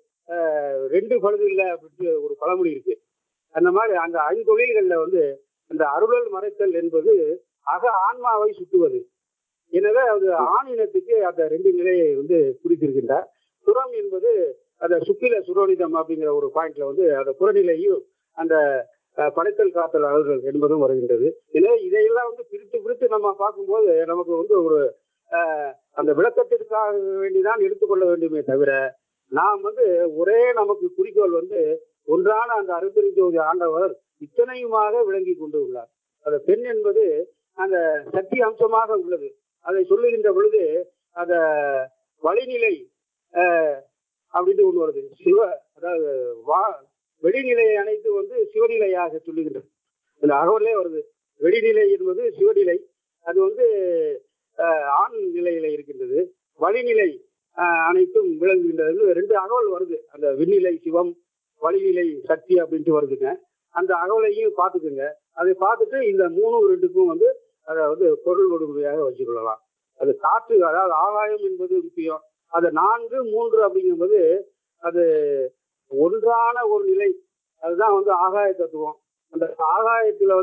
2 பழுது இல்லை அப்படின்னு ஒரு பழமொழி இருக்கு. அந்த மாதிரி அந்த 5 தொழில்கள்ல வந்து அந்த அருளல், மறைத்தல் என்பது அக ஆன்மாவை சுட்டுவது. எனவே அது ஆணினத்துக்கு அந்த 2 நிலையை வந்து குறித்திருக்கின்றார். புறம் என்பது அந்த சுக்கில சுரோனிதம் அப்படிங்கிற ஒரு பாயிண்ட்ல வந்து அந்த புறநிலையும் அந்த படைத்தல், காத்தல், அருள்கள் என்பதும் வருகின்றது. எனவே இதையெல்லாம் வந்து பிரித்து நம்ம பார்க்கும்போது நமக்கு வந்து ஒரு அந்த விளக்கத்திற்காக வேண்டிதான் எடுத்துக்கொள்ள வேண்டுமே தவிர, நாம் வந்து ஒரே நமக்கு குறிக்கோள் வந்து ஒன்றான அந்த அருட்பெருஞ்சோதி ஆண்டவர் இத்தனையுமாக விளங்கி கொண்டு உள்ளார். அந்த பெண் என்பது அந்த சக்தி அம்சமாக உள்ளது. அதை சொல்லுகின்ற பொழுது அந்த வழிநிலை அப்படின்னு ஒண்ணு வருது. அதாவது வெளிநிலையை அனைத்து வந்து சிவநிலையாக சொல்லுகின்றது. இந்த அகவலே வருது. வெளிநிலை என்பது சிவநிலை, அது வந்து ஆண் நிலையில இருக்கின்றது. வழிநிலை அனைத்தும் விளங்குகின்றது. 2 அகவல் வருது. அந்த விண்ணிலை சிவம், வழிநிலை சக்தி அப்படின்ட்டு வருதுங்க. அந்த அகவலையும் பார்த்துக்குங்க. அதை பார்த்துட்டு இந்த 3 2க்கும் வந்து அதை வந்து பொருள் கொடுமையாக வச்சுக்கொள்ளலாம். அது காற்று, அதாவது ஆகாயம் என்பது முக்கியம். அது 4 3 அப்படிங்கும்போது அது ஒன்றான ஒரு நிலை. அதுதான் வந்து ஆகாய தத்துவம். அந்த ஆகாயத்துல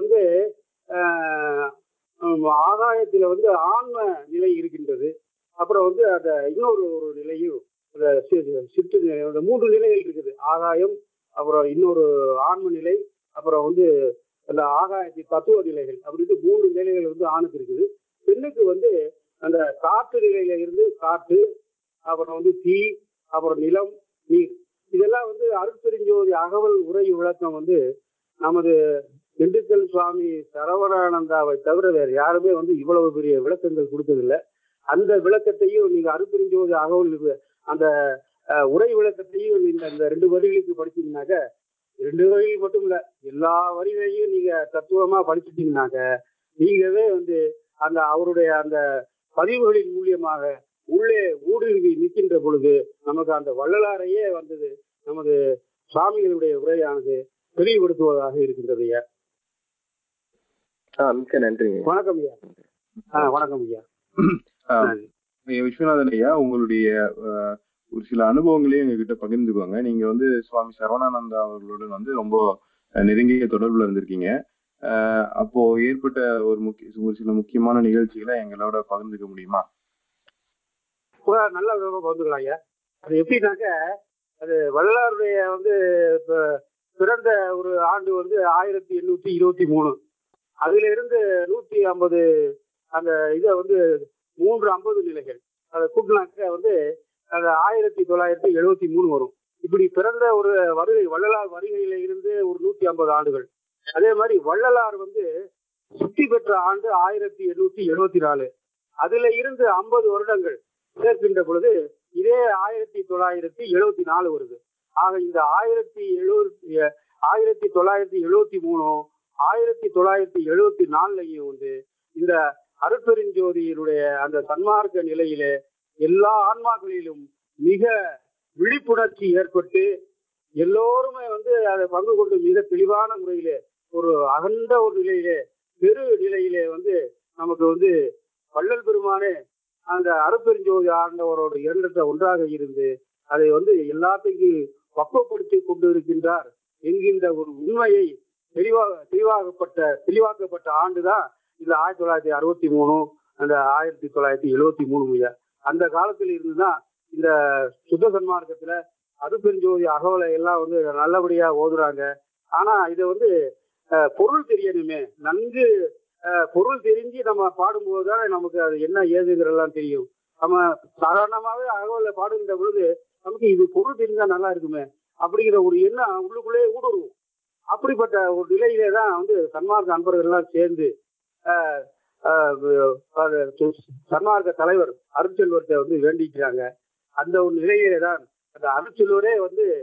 வந்து ஆன்ம நிலை இருக்கின்றது. அப்புறம் வந்து அந்த இன்னொரு ஒரு நிலையும் சிற்று நிலை, அந்த 3 நிலைகள் இருக்குது. ஆகாயம், அப்புறம் இன்னொரு ஆன்ம நிலை, அப்புறம் வந்து அந்த ஆகாயத்தின் தத்துவ நிலைகள் அப்படின்னு 3 நிலைகள் வந்து ஆணுக்கு இருக்குது. பெண்ணுக்கு வந்து அந்த காற்று நிலையில இருந்து காற்று, அப்புறம் வந்து தீ, அப்புறம் நிலம், நீர், இதெல்லாம் வந்து அருட்பெருஞ்சோதி அகவல் உரை விளக்கம் வந்து நமது திண்டுக்கல் சுவாமி சரவணானந்தாவை தவிர வேறு யாருமே வந்து இவ்வளவு பெரிய விளக்கங்கள் கொடுத்ததில்லை. அந்த விளக்கத்தையும் நீங்க அருட்பெருஞ்சோதி அகவல் அந்த உரை விளக்கத்தையும் நீங்க அந்த 2 வரிகளுக்கு படிச்சீங்கன்னாக்க, 2 வரிகள் மட்டும் இல்ல, எல்லா வரிகளையும் நீங்க தத்துவமா படிச்சுட்டீங்கன்னாக்க நீங்களே வந்து அந்த அவருடைய அந்த பதிவுகளின் மூலியமாக உள்ளே ஊடுருவி நிற்கின்ற பொழுது நமக்கு அந்த வள்ளலாரையே வந்தது நமது சுவாமிகளுடைய உரையானது தெளிவுபடுத்துவதாக இருக்கின்றது. ஐயா, மிக்க நன்றி. வணக்கம் ஐயா. வணக்கம் ஐயா. விஸ்வநாதன் ஐயா, உங்களுடைய ஒரு சில அனுபவங்களையும் எங்ககிட்ட பகிர்ந்துக்குவாங்க. நீங்க வந்து சுவாமி சரவணானந்தா அவர்களுடன் வந்து ரொம்ப நெருங்கிய தொடர்புல இருந்திருக்கீங்க. அப்போ ஏற்பட்ட ஒரு சில முக்கியமான நிகழ்ச்சிகளை எங்களோட பகிர்ந்துக்க முடியுமா? நல்ல விதமா பகிர்ந்துக்கலாம் ஐயா. அது எப்படின்னாக்க, அது வள்ளலாருடைய வந்து பிறந்த ஒரு ஆண்டு வந்து 1823. அதுல இருந்து 150 அந்த இதை வந்து 350 நிலைகள் அதை கூட்டினாக்க வந்து அது 1973 வரும். இப்படி பிறந்த ஒரு வருகை, வள்ளலார் வருகையில இருந்து ஒரு 150 ஆண்டுகள். அதே மாதிரி வள்ளலார் வந்து சுத்தி பெற்ற ஆண்டு 1874. அதுல இருந்து 50 வருடங்கள் சேர்க்கின்ற பொழுது இதே 1974 வருது. ஆக இந்த 1973 1974லையும் வந்து இந்த அருட்பெருஞ்சோதியினுடைய அந்த சன்மார்க்க நிலையிலே எல்லா ஆன்மாக்களிலும் மிக விழிப்புணர்ச்சி ஏற்பட்டு எல்லோருமே வந்து அதை பங்கு கொண்டு மிக தெளிவான முறையிலே ஒரு அகண்ட ஒரு நிலையிலே பெரு நிலையிலே வந்து நமக்கு வந்து வள்ளல் பெருமானே அந்த அருட்பெருஞ்சோதி ஆண்டவரோடு இரண்டற்ற ஒன்றாக இருந்து அதை வந்து எல்லாத்தையும் பக்குவப்படுத்தி கொண்டு இருக்கின்றார் என்கின்ற ஒரு உண்மையை தெளிவாக்கப்பட்ட ஆண்டுதான் இந்த 1963 அந்த 1973. அந்த காலத்தில் இருந்துதான் இந்த சுத்த சன்மார்க்கத்துல அருட்பெருஞ்சோதி அகவலை எல்லாம் வந்து நல்லபடியா ஓதுறாங்க. ஆனா இதை வந்து பொருள் தெரியணுமே, நன்கு பொருள் தெரிஞ்சு நம்ம பாடும்போது தான் நமக்கு அது என்ன ஏதுங்கிறதெல்லாம் தெரியும். நம்ம சாதாரணமாகவே அகவலை பாடுகின்ற பொழுது நமக்கு இது பொருள் தெரிஞ்சா நல்லா இருக்குமே அப்படிங்கிற ஒரு எண்ணம் உள்ளுக்குள்ளே ஊடுருவும். அப்படிப்பட்ட ஒரு நிலையிலே தான் சன்மார்க்க அன்பர்கள்லாம் சேர்ந்து சன்மார்க்க தலைவர் அருட்செல்வர்கிட்ட வேண்டிக்கிறாங்க. அந்த ஒரு நிலையிலே தான் அந்த அருட்செல்வரே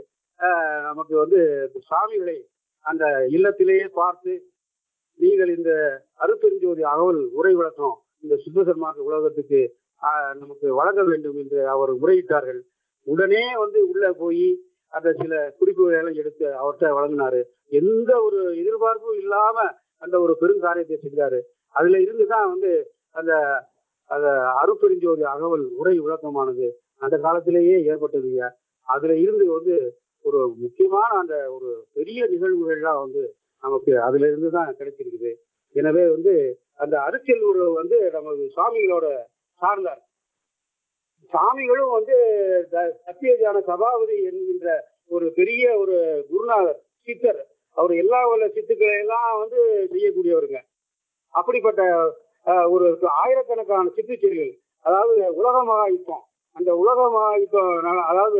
நமக்கு சுவாமிகளை அந்த இல்லத்திலேயே பார்த்து, நீங்கள் இந்த அருட்பெருஞ்சோதி அகவல் உரை விளக்கம் இந்த சுத்த சன்மார்க்க உலகத்துக்கு நமக்கு வழங்க வேண்டும் என்று அவர் முறையிட்டார்கள். உடனே உள்ள போய் அந்த சில குறிப்புகளை எல்லாம் எடுத்து அவர்கிட்ட வழங்கினாரு. எந்த ஒரு எதிர்பார்ப்பும் இல்லாம அந்த ஒரு பெருங்காரியத்தை செஞ்சாரு. அதுல இருந்துதான் அந்த அந்த அருட்பெருஞ்சோதி அகவல் உரை விளக்கமானது அந்த காலத்திலேயே ஏற்பட்டதுங்க. அதுல இருந்து ஒரு முக்கியமான அந்த ஒரு பெரிய நிகழ்வுகள்லாம் நமக்கு அதுல இருந்து தான் கிடைச்சிருக்குது. எனவே அந்த அருட்செல்வர் நமது சுவாமிகளோட சார்ந்தார். சாமிகளும் சத்தியஞான சபாபதி என்கின்ற ஒரு பெரிய ஒரு குருநாதர் சித்தர். அவர் எல்லா உள்ள சித்துக்களை எல்லாம் செய்யக்கூடியவருங்க. அப்படிப்பட்ட ஒரு ஆயிரக்கணக்கான சித்துச்செயல்கள், அதாவது உலக மகாயுத்தம், அந்த உலக மகாயுத்தம், அதாவது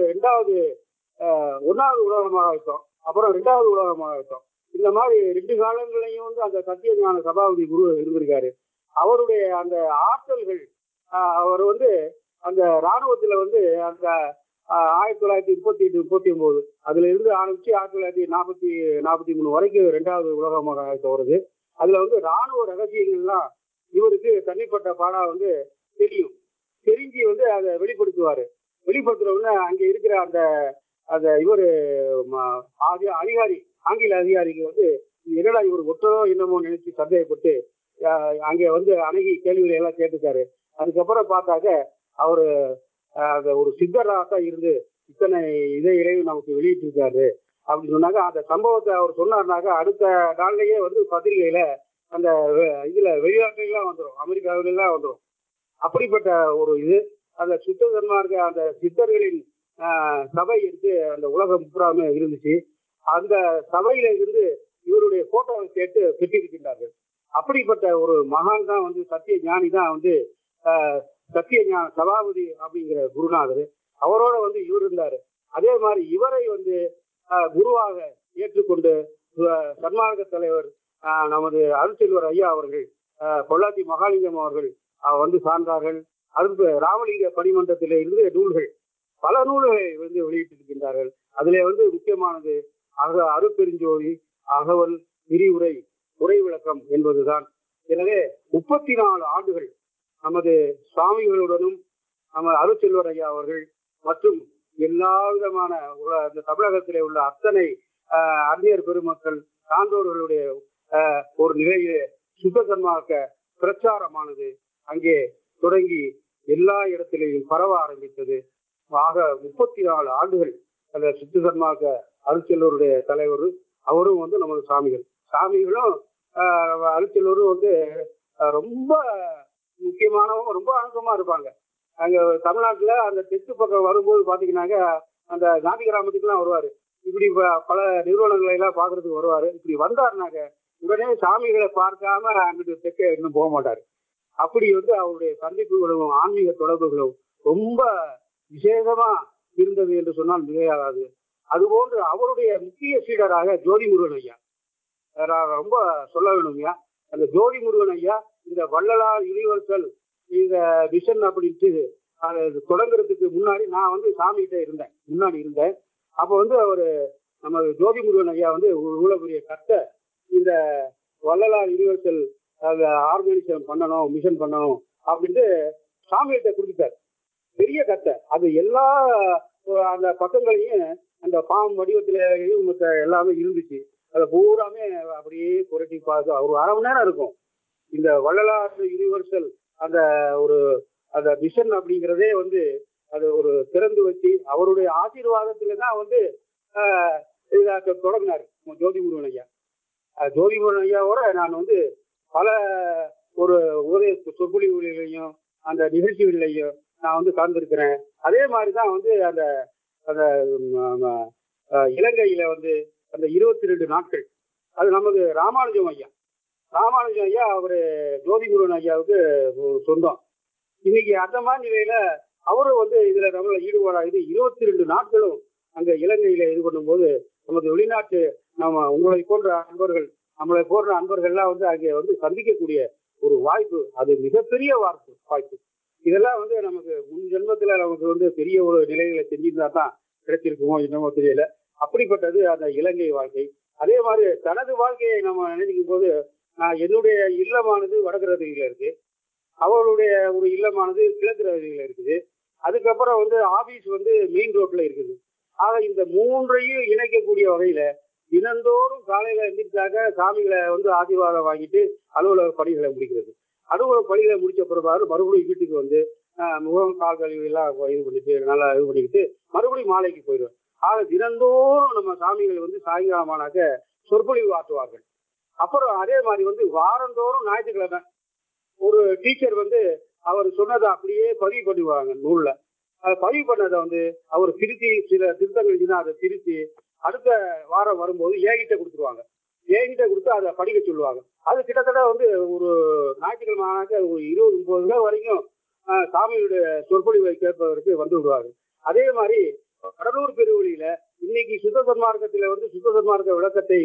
ஒன்னாவது உலக மகாயுத்தம், அப்புறம் 2வது உலக மகாயுத்தம், இந்த மாதிரி 2 காலங்களையும் அந்த சத்தியஞான சபாபதி குரு இருந்திருக்காரு. அவருடைய அந்த ஆற்றல்கள், அவர் அந்த இராணுவத்துல அந்த 1938 39 அதுல இருந்து ஆரம்பிச்சு 1943 வரைக்கும் 2வது உலக மகாயுத்தம் வருது. அதுல இராணுவ ரகசியங்கள்லாம் இவருக்கு தனிப்பட்ட பாடா தெரியும். தெரிஞ்சு அதை வெளிப்படுத்துவாரு. வெளிப்படுத்துற உடனே அங்க இருக்கிற அந்த அந்த இவரு அதிகாரி, ஆங்கில அதிகாரிக்கு என்னடா இவர் ஒற்றரோ என்னமோ நினைச்சு சந்தேகப்பட்டு அங்க அணுகி கேள்விகளை எல்லாம் கேட்டுக்காரு. அதுக்கப்புறம் பார்த்தாக்க அவரு ஒரு சித்தராக இருந்து இத்தனை இதைகளையும் நமக்கு வெளியிட்டு இருக்காரு அப்படின்னு சொன்னாங்க. அந்த சம்பவத்தை அவர் சொன்னார்னாக்க அடுத்த நாள்லயே பத்திரிகையில அந்த இதுல வெளிநாட்டுலாம் வந்துடும், அமெரிக்காவிலாம் வந்துடும். அப்படிப்பட்ட ஒரு அந்த சுத்த சன்மார்க்க அந்த சித்தர்களின் சபை அந்த உலகம் பூராமே இருந்துச்சு. அந்த சபையில இருந்து இவருடைய போட்டோவை கேட்டு பெற்றிருக்கின்றார்கள். அப்படிப்பட்ட ஒரு மகான் தான் சத்திய ஞானி தான் சத்தியஞான சபாபதி அப்படிங்கிற குருநாதர். அவரோட இவர் இருந்தாரு. அதே மாதிரி இவரை குருவாக ஏற்றுக்கொண்டு சன்மார்க்க தலைவர் நமது அருட்செல்வர் ஐயா அவர்கள், பொள்ளாச்சி மகாலிங்கம் அவர்கள் சார்ந்தார்கள். அதுக்கு ராமலிங்க பணிமன்றத்திலே இருந்து நூல்கள், பல நூல்களை வெளியிட்டிருக்கின்றார்கள். அதிலே முக்கியமானது அருட்பெருஞ்சோதி அகவல் விரிவுரை உரை விளக்கம் என்பதுதான். எனவே 34 ஆண்டுகள் நமது சுவாமிகளுடனும் நமது அருட்செல்வர் ஐயா அவர்கள் மற்றும் எல்லா விதமான இந்த தமிழகத்திலே உள்ள அத்தனை அறிஞர் பெருமக்கள் சான்றோர்களுடைய ஒரு நிலையிலே சுத்த சன்மார்க்க பிரச்சாரமானது அங்கே தொடங்கி எல்லா இடத்திலேயும் பரவ ஆரம்பித்தது. ஆக 34 ஆண்டுகள் அந்த சுத்த சன்மார்க்க அருட்செல்வருடைய தலைவர் அவரும் நமது சாமிகளும் அருட்செல்வரும் ரொம்ப முக்கியமானவங்க, ரொம்ப அணுக்கமா இருப்பாங்க. அங்க தமிழ்நாட்டுல அந்த தெற்கு பக்கம் வரும்போது பாத்தீங்கன்னாக்க அந்த காந்தி கிராமத்துக்குலாம் வருவாரு. இப்படி பல நிறுவனங்களை எல்லாம் பாக்குறதுக்கு வருவாரு. இப்படி வந்தாருனாக்க உடனே சாமிகளை பார்க்காம அங்கிட்டு தெற்க இன்னும் போக மாட்டாரு. அப்படி அவருடைய சந்திப்புகளும் ஆன்மீக தொடர்புகளும் ரொம்ப விசேஷமா இருந்தது என்று சொன்னால் மிகையாகாது. அதுபோன்று அவருடைய முக்கிய சீடராக ஜோதி முருகன் ஐயா ரொம்ப சொல்ல வேணும்யா. அந்த ஜோதி முருகன் ஐயா இந்த வள்ளலார் யூனிவர்சல் இந்த மிஷன் அப்படின்ட்டு அதை தொடங்குறதுக்கு முன்னாடி நான் சாமிகிட்ட இருந்தேன். அப்போ அவரு நம்ம ஜோதி முருகன் ஐயா இவ்வளவு பெரிய கத்தை இந்த வள்ளலார் யூனிவர்சல் ஆர்கனைசேஷன் பண்ணணும், மிஷன் பண்ணணும் அப்படின்ட்டு சாமிகிட்ட கொடுத்துட்டாரு. பெரிய கத்தை. அது எல்லா அந்த பக்கங்களையும் அந்த பாம் வடிவத்திலேயும் எல்லாமே இருந்துச்சு. அதை பூராமே அப்படியே புரட்டி பார்த்து ஒரு 1/2 மணி நேரம் இருக்கும். இந்த வள்ளலார் யூனிவர்சல் அந்த ஒரு அந்த மிஷன் அப்படிங்கிறதே அது ஒரு திறந்து வச்சு அவருடைய ஆசீர்வாதத்துல தான் இதை தொடங்கினார் ஜோதி முருகன் ஐயா. ஜோதி முருகன் ஐயாவோட நான் பல ஒரு உதய சொற்பொழிவுகளையும் அந்த நிகழ்ச்சிகளையும் நான் கலந்துருக்கிறேன். அதே மாதிரிதான் அந்த அந்த இலங்கையில அந்த 22 நாட்கள் அது நமது ராமானுஜம் ஐயா ராமானுஜம் ஐயா அவரு ஜோதிமுருகன் ஐயாவுக்கு சொந்தம். இன்னைக்கு அந்த மாதிரி நிலையில அவரும் வந்து இதுல நம்மள ஈடுபாடாகுது. 22 நாட்களும் அங்க இலங்கையில இது பண்ணும்போது நமக்கு வெளிநாட்டு நம்ம உங்களை போன்ற அன்பர்கள் நம்மளை போன்ற அன்பர்கள்லாம் வந்து அங்கே வந்து சந்திக்கக்கூடிய ஒரு வாய்ப்பு, அது மிகப்பெரிய வாய்ப்பு. இதெல்லாம் வந்து நமக்கு முன் ஜென்மத்துல நமக்கு வந்து பெரிய ஒரு நிலைகளை செஞ்சிருந்தா தான் கிடைச்சிருக்குமோ என்னமோ தெரியல. அப்படிப்பட்டது அந்த இலங்கை வாழ்க்கை. அதே மாதிரி தனது வாழ்க்கையை நம்ம நினைக்கும் போது என்னுடைய இல்லமானது வடகிழதியில இருக்கு, அவருடைய ஒரு இல்லமானது கிழக்கிழதியில இருக்குது, அதுக்கப்புறம் வந்து ஆபீஸ் வந்து மெயின் ரோட்ல இருக்குது. ஆக இந்த மூன்றையும் இணைக்கக்கூடிய வகையில தினந்தோறும் காலையில எந்திரிச்சாக்க சாமிகளை வந்து ஆசீர்வாதம் வாங்கிட்டு அலுவலக பணிகளை முடிக்கிறது. அலுவலக பணிகளை முடிச்ச பிறகு மறுபடியும் வீட்டுக்கு வந்து முகம் கால் கழிவு எல்லாம் இது பண்ணிட்டு நல்லா இது பண்ணிக்கிட்டு மறுபடியும் மாலைக்கு போயிடுவேன். ஆக தினந்தோறும் நம்ம சாமிகள் வந்து சாயங்காலமானாக்க சொற்பொழிவு ஆற்றுவார்கள். அப்புறம் அதே மாதிரி வந்து வாரந்தோறும் ஞாயிற்றுக்கிழமை ஒரு டீச்சர் வந்து அவர் சொன்னதை அப்படியே பதிவு பண்ணுவாங்க நூல்ல. அதை பதிவு பண்ணதை வந்து அவர் திருத்தி சில திருத்தங்கள் இருந்துச்சுன்னா அதை திருத்தி அடுத்த வாரம் வரும்போது ஏகிட்ட கொடுத்துருவாங்க. ஏகிட்ட கொடுத்து அதை படிக்க சொல்லுவாங்க. அது கிட்டத்தட்ட வந்து ஒரு ஞாயிற்றுக்கிழமை ஆனாக்க ஒரு 20-30 வரைக்கும் சாமியுடைய சொற்பொழிவை கேட்பதற்கு வந்து விடுவாங்க. அதே மாதிரி கடலூர் பெருவெளியில இன்னைக்கு சுத்த சன்மார்க்கத்தில வந்து சுத்த சன்மார்க்க விளக்கத்தை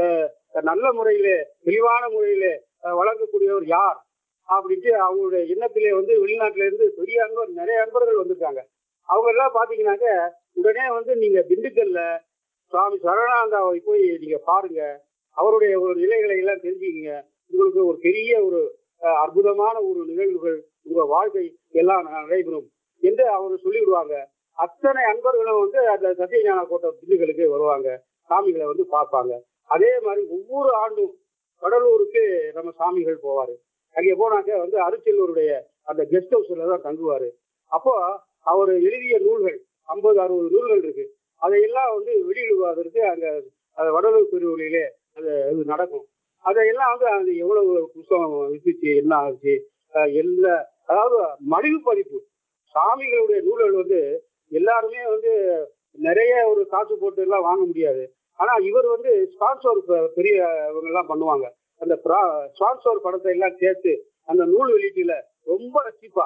நல்ல முறையிலே தெளிவான முறையிலே வழங்கக்கூடியவர் யார் அப்படின்ட்டு அவங்களுடைய எண்ணத்திலே வந்து வெளிநாட்டில இருந்து பெரிய நிறைய அன்பர்கள் வந்திருக்காங்க. அவங்க எல்லாம் பாத்தீங்கன்னாக்க உடனே வந்து நீங்க திண்டுக்கல்ல சுவாமி சரவணானந்தாவை போய் நீங்க பாருங்க, அவருடைய ஒரு நிலைகளை எல்லாம் தெரிஞ்சுக்கீங்க, உங்களுக்கு ஒரு பெரிய ஒரு அற்புதமான ஒரு நிகழ்வுகள் உங்க வாழ்க்கை எல்லாம் நடைபெறும் என்று அவர் சொல்லிவிடுவாங்க. அத்தனை அன்பர்களும் வந்து அந்த சத்தியஞான கோட்டை திண்டுக்கலுக்கு வருவாங்க, சாமிகளை வந்து பார்ப்பாங்க. அதே மாதிரி ஒவ்வொரு ஆண்டும் கடலூருக்கு நம்ம சாமிகள் போவாரு. அங்கே போனாக்க வந்து அருச்செல்லூருடைய அந்த கெஸ்ட் ஹவுஸ்ல தான் தங்குவாரு. அப்போ அவர் எழுதிய நூல்கள் 50-60 நூல்கள் இருக்கு. அதையெல்லாம் வந்து வெளியிடுவதற்கு அங்க வடலூர் பெருவெளியிலே அது நடக்கும். அதையெல்லாம் வந்து அது எவ்வளவு புத்தகம் வித்துச்சு, என்ன ஆச்சு, எல்லா அதாவது மலிவு பதிப்பு சாமிகளுடைய நூல்கள் வந்து எல்லாருமே வந்து நிறைய ஒரு காசு போட்டு எல்லாம் வாங்க முடியாது. ஆனா இவர் வந்து ஸ்பான்சர் பெரியவங்க எல்லாம் பண்ணுவாங்க. அந்த ஸ்பான்சர் படத்தை எல்லாம் சேர்த்து அந்த நூல் வெளியீட்டுல ரொம்ப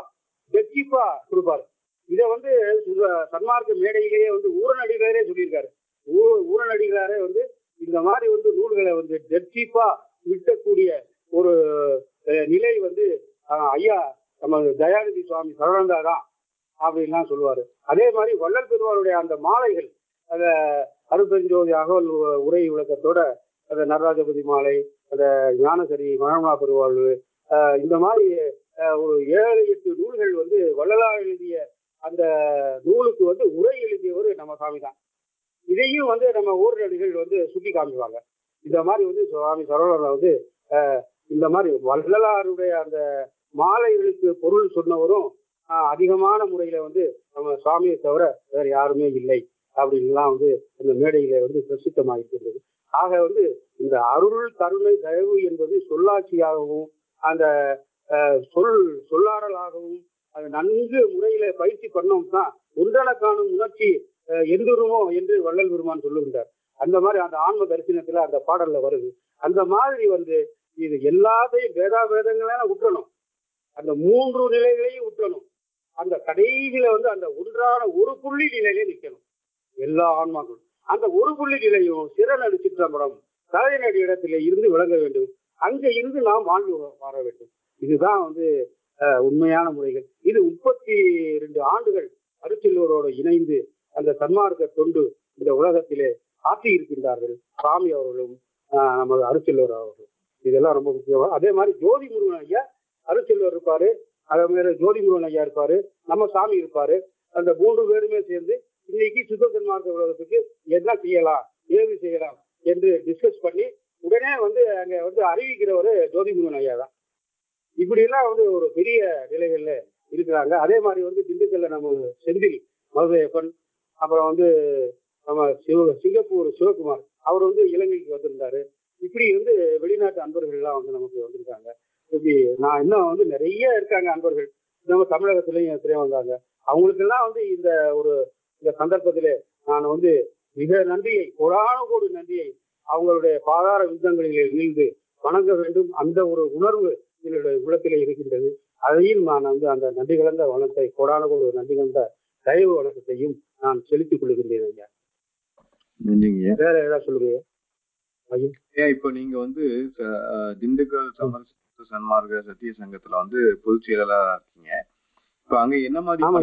சீப்பா கொடுப்பாரு. இதை வந்து சன்மார்க்க மேடையிலேயே வந்து ஊரநடிகரே சொல்லியிருக்காரு. ஊரநடிகரே வந்து இந்த மாதிரி வந்து நூல்களை வந்து டெட்சீப்பா விற்கக்கூடிய ஒரு நிலை வந்து ஐயா நம்ம தயாநிதி சுவாமி சரவணந்தா தான் அப்படின்லாம் சொல்லுவாரு. அதே மாதிரி வள்ளல் பெருமாளுடைய அந்த மாலைகள், அந்த அருட்பெருஞ்சோதி அகவல் உரை விளக்கத்தோட அந்த நடராஜபதி மாலை, அந்த ஞானசரி, மனோமா பெருவாழ்வு, இந்த மாதிரி ஒரு 7-8 நூல்கள் வந்து வள்ளலார் எழுதிய அந்த நூலுக்கு வந்து உரை எழுதியவர் நம்ம சாமி தான். இதையும் வந்து நம்ம ஊரடிகள் வந்து சுட்டி காமிப்பாங்க. இந்த மாதிரி வந்து சுவாமி சரவணர் வந்து இந்த மாதிரி வள்ளலாருடைய அந்த மாலைகளுக்கு பொருள் சொன்னவரும் அதிகமான முறையில வந்து நம்ம சுவாமியை தவிர வேற யாருமே இல்லை அப்படின்லாம் வந்து அந்த மேடையில வந்து பிரசித்தமாகிருக்கிறது. ஆக வந்து இந்த அருள் கருணை தயவு என்பது சொல்லாட்சியாகவும் அந்த சொல்லாடலாகவும் அது நன்கு முறையில பயிற்சி பண்ணோம்னா ஒன்றன காணும் உணர்ச்சி எந்திருமோ என்று வள்ளல் பெருமான் சொல்லுகின்றார். அந்த மாதிரி அந்த ஆன்ம தரிசனத்துல அந்த பாடல்ல வருது. அந்த மாதிரி வந்து இது எல்லாத்தையும் வேதாவேதங்கள விட்டுறணும், அந்த 3 நிலைகளையும் விட்டுறணும், அந்த கடைசியில வந்து அந்த ஒன்றான ஒரு புள்ளி நிலையிலே நிற்கணும் எல்லா ஆன்மாக்களும். அந்த ஒரு புள்ளி நிலையும் சிறநடு சிற்றம்பலம் தலைநடி இடத்திலே இருந்து விளங்க வேண்டும். அங்க இருந்து நாம் வாழ்ந்து வர வேண்டும். இதுதான் வந்து உண்மையான முறைகள். இது 32 ஆண்டுகள் அருச்செல்லூரோடு இணைந்து அந்த சன்மார்க்க தொண்டு இந்த உலகத்திலே ஆற்றி இருக்கின்றார்கள் சாமி அவர்களும் நமது அருச்செல்லூர் அவர்களும். இதெல்லாம் ரொம்ப முக்கியம். அதே மாதிரி ஜோதி முருகன் ஐயா அருச்செல்லூர் இருப்பாரு, அதே மாதிரி ஜோதி முருகன் ஐயா இருப்பாரு, நம்ம சாமி இருப்பாரு. அந்த 3 பேருமே சேர்ந்து இன்னைக்கு சுத்த சன்மார்க்க உலகத்துக்கு என்ன செய்யலாம், ஏது செய்யலாம் என்று டிஸ்கஸ் பண்ணி உடனே வந்து அங்க வந்து அறிவிக்கிறவரு ஜோதி முருகன் ஐயா தான். இப்படி எல்லாம் வந்து ஒரு பெரிய நிலைகள்ல இருக்கிறாங்க. அதே மாதிரி வந்து திண்டுக்கல்ல நம்ம செந்தில் மதுரையப்பன், அப்புறம் வந்து நம்ம சிங்கப்பூர் சிவகுமார் அவர் வந்து இலங்கைக்கு வந்திருந்தாரு. இப்படி வந்து வெளிநாட்டு அன்பர்கள் எல்லாம் வந்து நமக்கு வந்திருக்காங்க. இப்படி நான் இன்னும் வந்து நிறைய இருக்காங்க அன்பர்கள் நம்ம தமிழகத்திலையும் எத்தனையோ வந்தாங்க. அவங்களுக்கெல்லாம் வந்து இந்த சந்தர்ப்பத்திலே நான் வந்து மிக நன்றியை, கோடான கோடி நன்றியை அவங்களுடைய பாதார விந்தங்களிலே வீழ்ந்து வணங்க வேண்டும். அந்த ஒரு உணர்வு என்னுடைய உள்ளத்திலே இருக்கின்றது. அதையும் நான் அந்த நன்றி கலந்த வணக்கத்தை, கோடான ஒரு நன்றி கலந்த தயவு வணக்கத்தையும் நான் செலுத்திக் கொள்கின்றேன் ஐயா. நன்றிங்க. வேற ஏதாவது சொல்லுங்க. இப்போ நீங்க திண்டுக்கல் சமரச சன்மார்க்க சத்திய சங்கத்துல பொதுச் செயலாளரா இருக்கீங்க. இப்ப அங்க என்ன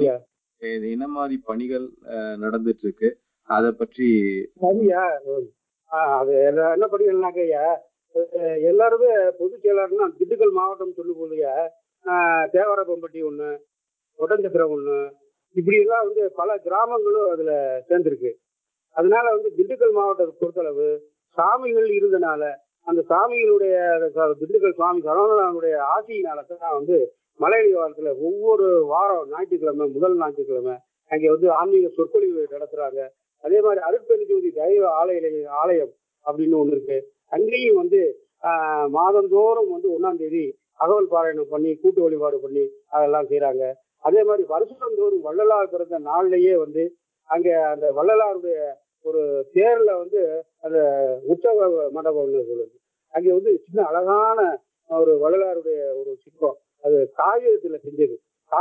மாதிரி பணிகள் நடந்துட்டு இருக்கு, அத பற்றி? ஐயா, அது என்ன பணிகள்னாக்க ஐயா, எல்லாருமே பொதுச் செயலாளர்னா திண்டுக்கல் மாவட்டம் சொல்லும் போதுயா, தேவரப்பம்பட்டி ஒண்ணு, ஒட்டஞ்சத்திரம் ஒண்ணு, இப்படி எல்லாம் பல கிராமங்களும் அதுல சேர்ந்திருக்கு. அதனால திண்டுக்கல் மாவட்டத்தை பொறுத்தளவு சாமிகள் இருந்தனால அந்த சாமிகளுடைய திண்டுக்கல் சுவாமி சரவணனுடைய ஆசியினாலதான் மலையடி வாரத்துல ஒவ்வொரு வாரம் ஞாயிற்றுக்கிழமை, முதல் ஞாயிற்றுக்கிழமை அங்கே ஆன்மீக சொற்பொழிவு நடத்துறாங்க. அதே மாதிரி அருட்பெருஞ்சோதி தெய்வ ஆலயம் அப்படின்னு ஒண்ணு இருக்கு. அங்கேயும் மாதந்தோறும் 1ஆம் தேதி அகவல் பாராயணம் பண்ணி கூட்டு வழிபாடு பண்ணி அதெல்லாம் செய்யறாங்க. அதே மாதிரி வருஷந்தோறும் வள்ளலார் பிறந்த நாள்லயே அங்க அந்த வள்ளலாருடைய ஒரு தேர்ல அந்த உற்சவ மண்டபம் சொல்லுது. அங்கே சின்ன அழகான ஒரு வள்ளலாருடைய ஒரு சிற்பம், அது காகிதத்துல செஞ்சது.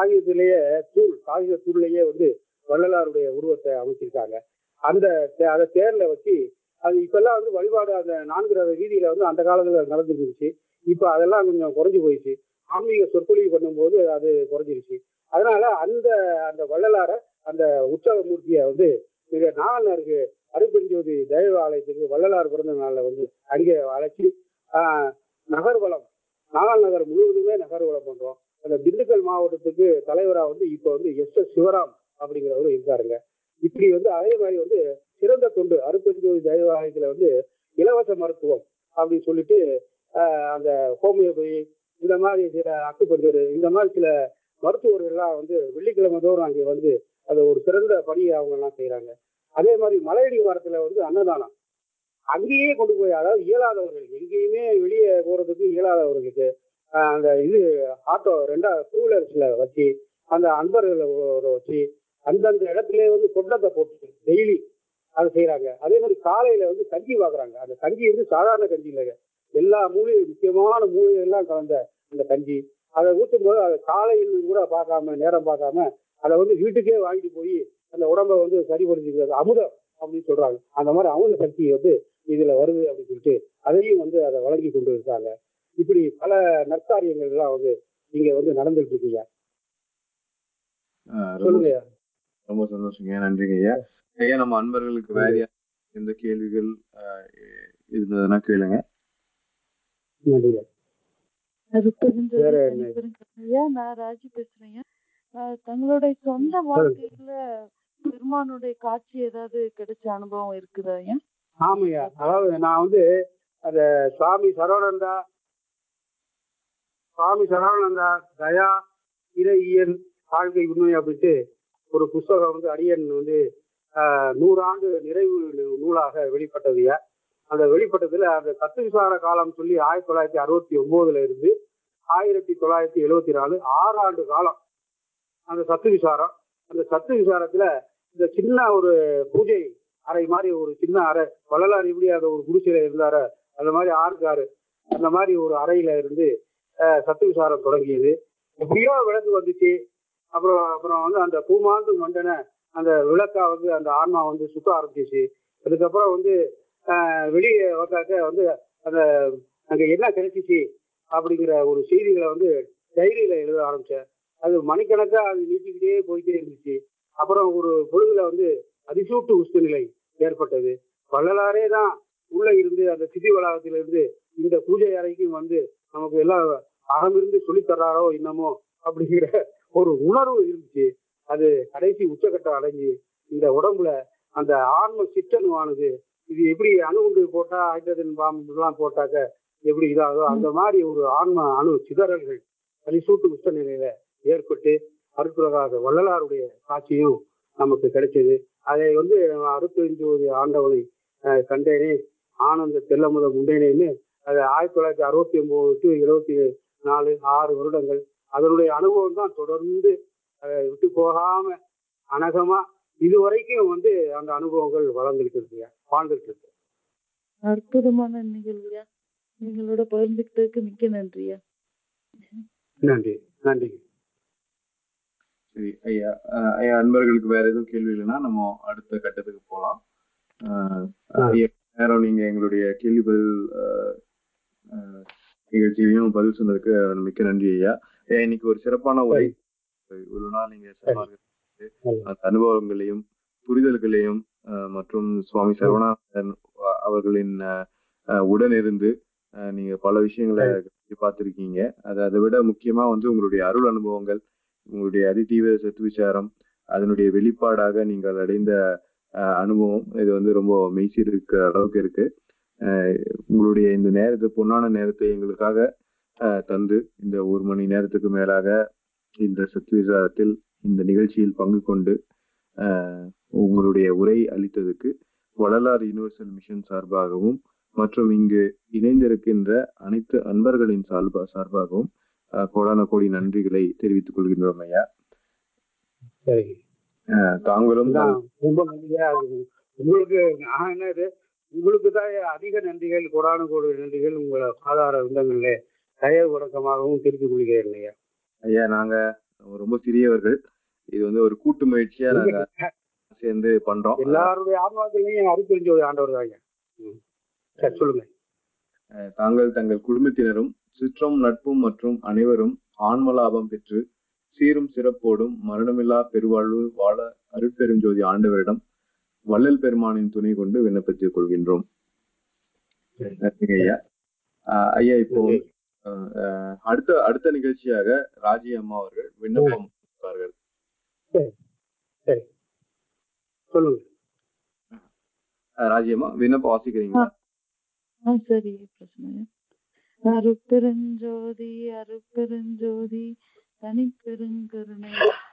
காகித தூள்லயே வள்ளலாருடைய உருவத்தை அமைச்சிருக்காங்க. அந்த தேர்ல வச்சு அது இப்பெல்லாம் வழிபாடு அந்த 4 ரத வீதியில அந்த காலத்துல நடந்துருந்துச்சு. இப்ப அதெல்லாம் கொஞ்சம் குறைஞ்சு போயிடுச்சு. ஆன்மீக சொற்பொழிவு பண்ணும்போது அது குறைஞ்சிருச்சு. அதனால அந்த வள்ளலார அந்த உற்சவ மூர்த்தியை மிக நாகநருக்கு அருட்பெருஞ்சோதி தெய்வ ஆலயத்துக்கு வள்ளலார் பிறந்த நாள்ல அங்கே அழைச்சி நகர்வலம், நாகல் நகர் முழுவதுமே நகர்வலம் பண்றோம். அந்த திண்டுக்கல் மாவட்டத்துக்கு தலைவரா இப்ப எஸ் சிவராம் அப்படிங்கிறவரு இருக்காருங்க. இப்படி அதே மாதிரி சிறந்த தொண்டு அருட்பெருஞ்சோதி தெய்வ ஆலயத்துல இலவச மருத்துவம் அப்படின்னு சொல்லிட்டு அந்த ஹோமியோபதி, இந்த மாதிரி சில அக்குபஞ்சர், இந்த மாதிரி சில மருத்துவர்கள்லாம் வெள்ளிக்கிழமை தோறும் அங்கே அது ஒரு சிறந்த பணியை அவங்க எல்லாம் செய்யறாங்க. அதே மாதிரி மலையடி வாரத்துல அன்னதானம் அங்கேயே கொண்டு போய், அதாவது இயலாதவர்கள், எங்கேயுமே வெளியே போறதுக்கு இயலாதவர்களுக்கு அந்த ஆட்டோ 2 டூ வீலர்ஸ்ல வச்சு அந்த அன்பர்களை வச்சு அந்தந்த இடத்துல கொண்டத்தை போட்டு டெய்லி அதை செய்யறாங்க. அதே மாதிரி காலையில கஞ்சி வாங்குறாங்க. அந்த கஞ்சி சாதாரண கஞ்சி இல்லைங்க, எல்லா மூலிகை, முக்கியமான மூலிகை எல்லாம் கலந்த அந்த கஞ்சி. அதை ஊற்றும் போது அதை காலையில் கூட பார்க்காம, நேரம் பார்க்காம அதை வீட்டுக்கே வாங்கிட்டு போய் அந்த உடம்பை சரிபடுத்திக்கிறது அமுதம் அப்படின்னு சொல்றாங்க. அந்த மாதிரி அமுத சக்தி இதுல வருது அப்படின்னு சொல்லிட்டு அதையும் அதை வழங்கி கொண்டு இருக்காங்க. இப்படி பல நற்காரியங்கள் எல்லாம் இங்க நடந்துட்டு இருக்குங்க. சொல்லுங்க. ரொம்ப சந்தோஷங்க, நன்றிங்க ஐயா. ஐயா, நம்ம அன்பர்களுக்கு வேற எந்த கேள்விகள் இருந்ததுன்னா கேளுங்க. நான் ராஜி பேசுறேன். தங்களுடைய சொந்த வாழ்க்கையில பெருமானுடைய காட்சி ஏதாவது கிடைச்ச அனுபவம் இருக்குதா? ஆமையா, அதாவது நான் அந்த சுவாமி சரவணந்தா தயா இறையியல் வாழ்க்கை உண்மை அப்படின்ட்டு ஒரு புஸ்தகம் அடியன் 100 ஆண்டு நிறைவு நூலாக வெளிப்பட்டதுயா. அந்த வெளிப்பட்டதுல அந்த தத்து விசார காலம் சொல்லி 1969 இருந்து 1974 6 ஆண்டு காலம் அந்த சத்து விசாரம். அந்த சத்து விசாரத்துல இந்த சின்ன ஒரு பூஜை அறை மாதிரி ஒரு சின்ன அறை, வள்ளலார் இப்படி அந்த ஒரு குடிசையில இருந்தார அந்த மாதிரி 6 அந்த மாதிரி ஒரு அறையில இருந்து சத்து விசாரம் தொடங்கியது. எப்படியோ விளக்கு வந்துச்சு. அப்புறம் அந்த பூமாந்து மண்டனை அந்த விளக்கா அந்த ஆன்மா சுத்த ஆரம்பிச்சிச்சு. அதுக்கப்புறம் வெளியே வந்தாக்க அந்த அங்க என்ன கிடைச்சிச்சு அப்படிங்கிற ஒரு செய்திகளை டைரியில எழுத ஆரம்பிச்சேன். அது மணிக்கணக்கா அது நீட்டிக்கிட்டே போயிட்டே இருந்துச்சு. அப்புறம் ஒரு பொழுதுல அதிசூட்டு உஷ்ண நிலை ஏற்பட்டது. வள்ளலாரே தான் உள்ள இருந்து அந்த சிதி வளாகத்தில இருந்து இந்த பூஜை அறைக்கும் நமக்கு எல்லாம் அகமிருந்து சொல்லித்தர்றாரோ இன்னமோ அப்படிங்கிற ஒரு உணர்வு இருந்துச்சு. அது கடைசி உச்சகட்டம் அடைஞ்சு இந்த உடம்புல அந்த ஆன்ம சிற்றணுவானது இது எப்படி அணுகுண்டு போட்டா ஹைட்ரஜன் பாம்பெல்லாம் போட்டாக்க எப்படி இதாகதோ அந்த மாதிரி ஒரு ஆன்ம அணு சிதறல்கள் அதிசூட்டு உச்ச நிலையில ஏற்பட்டு அருட்புரகாக வள்ளலாருடைய காட்சியும் நமக்கு கிடைச்சது. அதை அருட்பெருஞ்சோதி ஆண்டவனை கண்டேனே, ஆனந்த தெல்லமுதம் உண்டேனேன்னு அது 1969 to 74 6 வருடங்கள் அதனுடைய அனுபவம் தான் தொடர்ந்து விட்டு போகாம அனகமா இதுவரைக்கும் அந்த அனுபவங்கள் வளர்ந்துகிட்டு இருக்கு, வாழ்ந்துட்டு இருக்கு. அற்புதமான நிகழ்வு. எங்களோட பகிர்ந்துக்கிட்டதுக்கு மிக்க நன்றியா. நன்றி நன்றி. சரி ஐயா. ஐயா, அன்பர்களுக்கு வேற எதுவும் கேள்வி இல்லைன்னா நம்ம அடுத்த கட்டத்துக்கு போகலாம். நேரம் நீங்க எங்களுடைய கேள்வி பதில் நிகழ்ச்சியிலையும் பதில் சொன்னதுக்கு மிக்க நன்றி ஐயா. இன்னைக்கு ஒரு சிறப்பான உரை. ஒரு நாள் நீங்க அந்த அனுபவங்களையும் புரிதல்களையும் மற்றும் சுவாமி சரவணானந்தன் அவர்களின் உடனிருந்து நீங்க பல விஷயங்களை பார்த்திருக்கீங்க. அதை விட முக்கியமா உங்களுடைய அருள் அனுபவங்கள், உங்களுடைய அதிதீவிர சத்து விசாரம், அதனுடைய வெளிப்பாடாக நீங்கள் அடைந்த அனுபவம் இது ரொம்ப மெய்சில் இருக்கிற அளவுக்கு இருக்கு. உங்களுடைய இந்த நேரத்தை, பொன்னான நேரத்தை எங்களுக்காக தந்து இந்த 1 மணி நேரத்துக்கு மேலாக இந்த சத்து விசாரத்தில் இந்த நிகழ்ச்சியில் பங்கு கொண்டு உங்களுடைய உரை அளித்ததுக்கு வள்ளலார் யுனிவர்சல் மிஷன் சார்பாகவும் மற்றும் இங்கு இணைந்திருக்கின்ற அனைத்து அன்பர்களின் சார்பாகவும் கோடான கோடி நன்றிகளை தெரிவித்துக் கொள்கின்றோம் ஐயா. தாங்களும் ரொம்ப நன்றியா. உங்களுக்கு நான் என்னது, உங்களுக்கு தான் அதிக நன்றிகள், கோடான கோடி நன்றிகள் உங்களை ஆதார விந்தங்கள்ல தயவு வணக்கமாகவும் தெரிவித்துக் கொள்கிறேன் ஐயா. ஐயா, நாங்க ரொம்ப சிறியவர்கள். இது ஒரு கூட்டு முயற்சியா நாங்க சேர்ந்து பண்றோம். எல்லாருடைய ஆன்மாக்களையும் அருட்பெருஞ்சோதி ஆண்டவர் தாங்க. சொல்லுங்க. தாங்கள் தங்கள் குடும்பத்தினரும் சுற்றம் நட்பும் மற்றும் அனைவரும் ஆன்மலாபம் பெற்று சீரும் சிறப்போடும் மரணமில்லா பெருவாழ்வு வாழ அருட்பெருஞ்சோதி ஆண்டவரிடம் வள்ளல் பெருமானின் துணை கொண்டு விண்ணப்பித்துக் கொள்கின்றோம். ஐயா. ஐயா, இப்போ அடுத்த நிகழ்ச்சியாக ராஜி அம்மா அவர்கள் விண்ணப்பம் கொடுப்பார்கள். ராஜி அம்மா, விண்ணப்பம் வாசிக்கிறீங்களா? சரி, பிரச்சனை. அருட்பெருஞ்சோதி அருட்பெருஞ்சோதி தனிப்பெருங்கருணை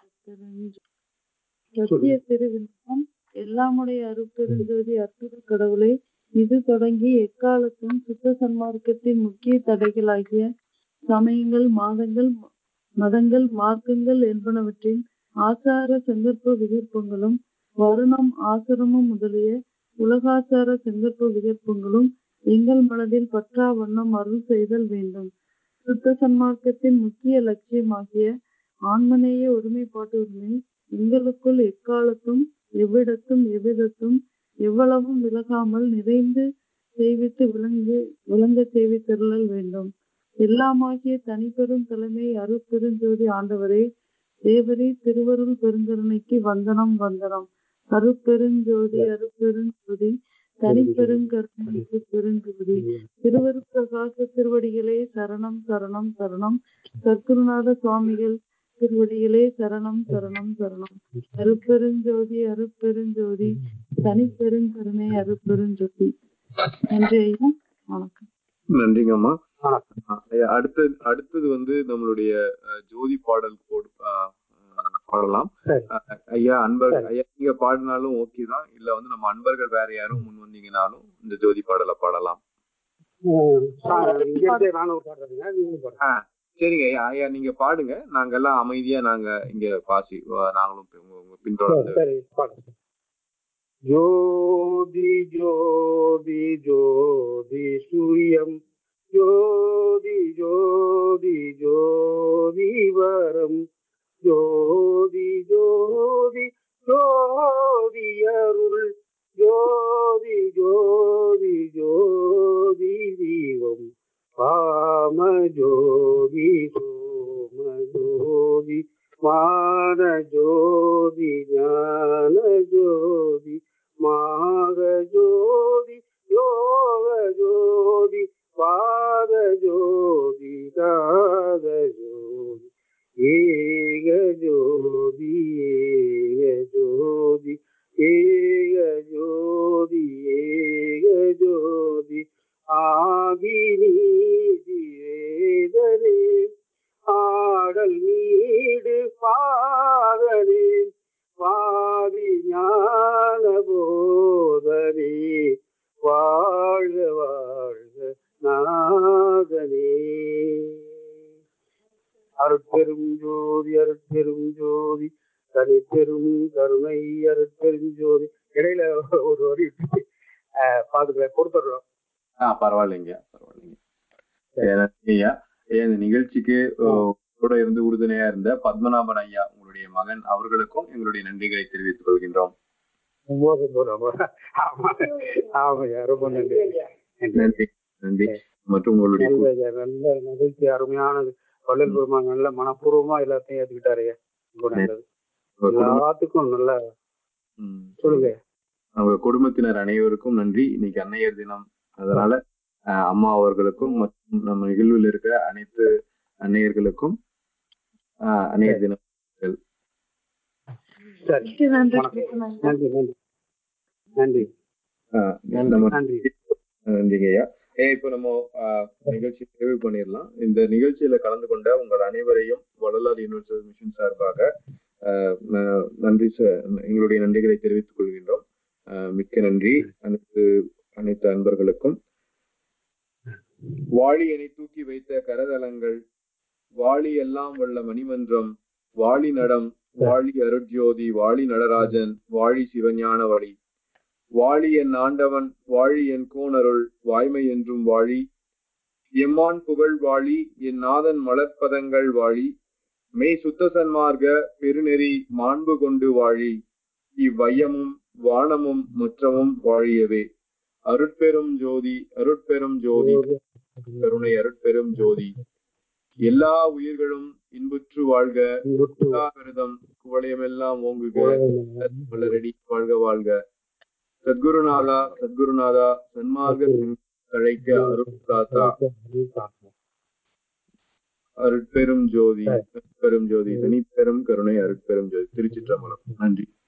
சத்திய திருவிண்ணப்பம். எல்லாமுடைய அருட்பெருஞ்சோதி அற்புத கடவுளை, இது தொடங்கி எக்காலத்தும் சுத்த சன்மார்க்கத்தின் முக்கிய தடைகளாகிய சமயங்கள், மதங்கள், மார்க்கங்கள் என்பனவற்றின் ஆசார சங்கற்ப விகற்பங்களும் வருணம் ஆசிரமம் முதலிய உலகாச்சார சங்கற்ப விகற்பங்களும் எங்கள் மனதில் பற்றா வண்ணம் அருள் செய்தல் வேண்டும். சுத்த சன்மார்க்கத்தின் முக்கிய லட்சியமாகிய ஆன்மநேய ஒருமைப்பாட்டு உரிமை எங்களுக்குள் எக்காலத்தும் எவ்விடத்தும் எவ்வளவும் விலகாமல் நிறைந்து செய்வித்து விளங்க செய்வித்தருளல் வேண்டும். எல்லாமாகிய தனிப்பெரும் தலைமை அருட்பெருஞ்சோதி ஆண்டவரே, தேவரே, திருவருள் பெருங்கருணைக்கு வந்தனம் வந்தனம். அருட்பெருஞ்சோதி அருட்பெருஞ்சோதி தனிப்பெருங்கருணை பெருஞ்சோதி திருவருட்பிரகாச திருவடிகளே சரணம் சரணம் சரணம். சத்குருநாத சுவாமிகள் திருவடிகளே சரணம் சரணம் சரணம். அருட்பெருஞ்சோதி அருட்பெருஞ்சோதி தனிப்பெருங்கருணை அருட்பெருஞ்சோதி. நன்றி ஐயா, வணக்கம். நன்றிங்கம்மா. அடுத்தது நம்மளுடைய ஜோதி பாடல் பாடலாம். ஐயா, ஐயா நீங்க பாடினாலும் ஓகே தான், இல்ல நம்ம அன்பர்கள் வேற யாரும் முன் வந்தீங்கனாலும் இந்த ஜோதி பாடலை பாடலாம். சரிங்க ஐயா. ஐயா நீங்க பாடுங்க, நாங்க எல்லாம் அமைதியா நாங்க இங்க நாங்களும் பின்தொடர்ந்து. ஜோதி ஜோதி ஜோதி சூரியம், ஜோதி ஜோதி ஜோதி வரம், ஜோதி ஜோதி ஜோதி அருள், ஜோதி ஜோதி ஜோதி தீபம், காம ஜோதி சோம ஜோதி மான ஜோதி ஞான ஜோதி மாக ஜோதி யோக ஜோதி பாத ஜோதி தாத ஜோதி ஏக ஜோதி ஏக ஜோதி ஏக ஜோதி ஏக ஜோதி ஆகி நீதி வேதனே ஆடல் நீடு பாதனே பாதி ஞான போதனே வாழ்க வாழ்க நாதனே. அருட்பெரும் ஜோதி அருட்பெரும் ஜோதி தனிப்பெரும் கருணை அருட்பெருஞ்சோதி. இடையில ஒரு வரி பாத்துக்க கொடுத்துடுறோம். பரவாயில்லைங்க. ஐயா இந்த நிகழ்ச்சிக்கு கூட இருந்து உறுதுணையா இருந்த பத்மநாபன் ஐயா உங்களுடைய மகன் அவர்களுக்கும் எங்களுடைய நன்றிகளை தெரிவித்துக் கொள்கின்றோம். நன்றி நன்றி. மற்றும் உங்களுடைய நல்ல நிகழ்ச்சி அருமையானது. வள்ளல் பெருமான் நல்ல மனப்பூர்வமா எல்லாத்தையும் ஏத்துக்கிட்டாரு. எல்லாத்துக்கும் நல்ல சொல்லுங்க. அவங்க குடும்பத்தினர் அனைவருக்கும் நன்றி. இன்னைக்கு அன்னையர் தினம், அதனால அம்மா அவர்களுக்கும் மற்றும் நம்ம நிகழ்வில் இருக்கிற அனைத்து அன்னையர்களுக்கும் அன்னையர் தினம். நன்றிங்கய்யா. இப்ப நம்ம நிகழ்ச்சி நிறைவு பண்ணிடலாம். இந்த நிகழ்ச்சியில கலந்து கொண்ட உங்கள் அனைவரையும் வள்ளலார் யுனிவர்சல் மிஷன் சார்பாக நன்றி, எங்களுடைய நன்றிகளை தெரிவித்துக் கொள்கின்றோம். மிக்க நன்றி அனைத்து அன்பர்களுக்கும். வாளி என தூக்கி வைத்த கரதலங்கள், வாளி எல்லாம் வல்ல மணிமன்றம், வாளி நடம், வாளி அருட்ஜோதி, வாளி நடராஜன், வாழி சிவஞான வழி, வாழி என் ஆண்டவன், வாழி என் கோணருள், வாய்மை என்றும் வாழி, எம்மான் புகழ் வாழி, என் நாதன் மலர்ப்பதங்கள் வாழி, மெய் சுத்த சன்மார்க்க பெருநெறி மாண்பு கொண்டு வாழி, இவ்வையமும் வானமும் முற்றமும் வாழியவே. அருட்பெரும் ஜோதி, அருட்பெரும் ஜோதி, கருணை அருட்பெரும் ஜோதி. எல்லா உயிர்களும் இன்புற்று வாழ்க, விரதம் குவளையமெல்லாம் ஓங்குக, வளரடி வாழ்க வாழ்க. சத்குருநாதா சத்குருநாதா, சன்மார்க்க அழைக்க அருட்தாத்தா, அருட்பெரும் ஜோதி, அருட்பெரும் ஜோதி, தனிப்பெரும் கருணை அருட்பெரும் ஜோதி. திருச்சிற்றம்பலம். நன்றி.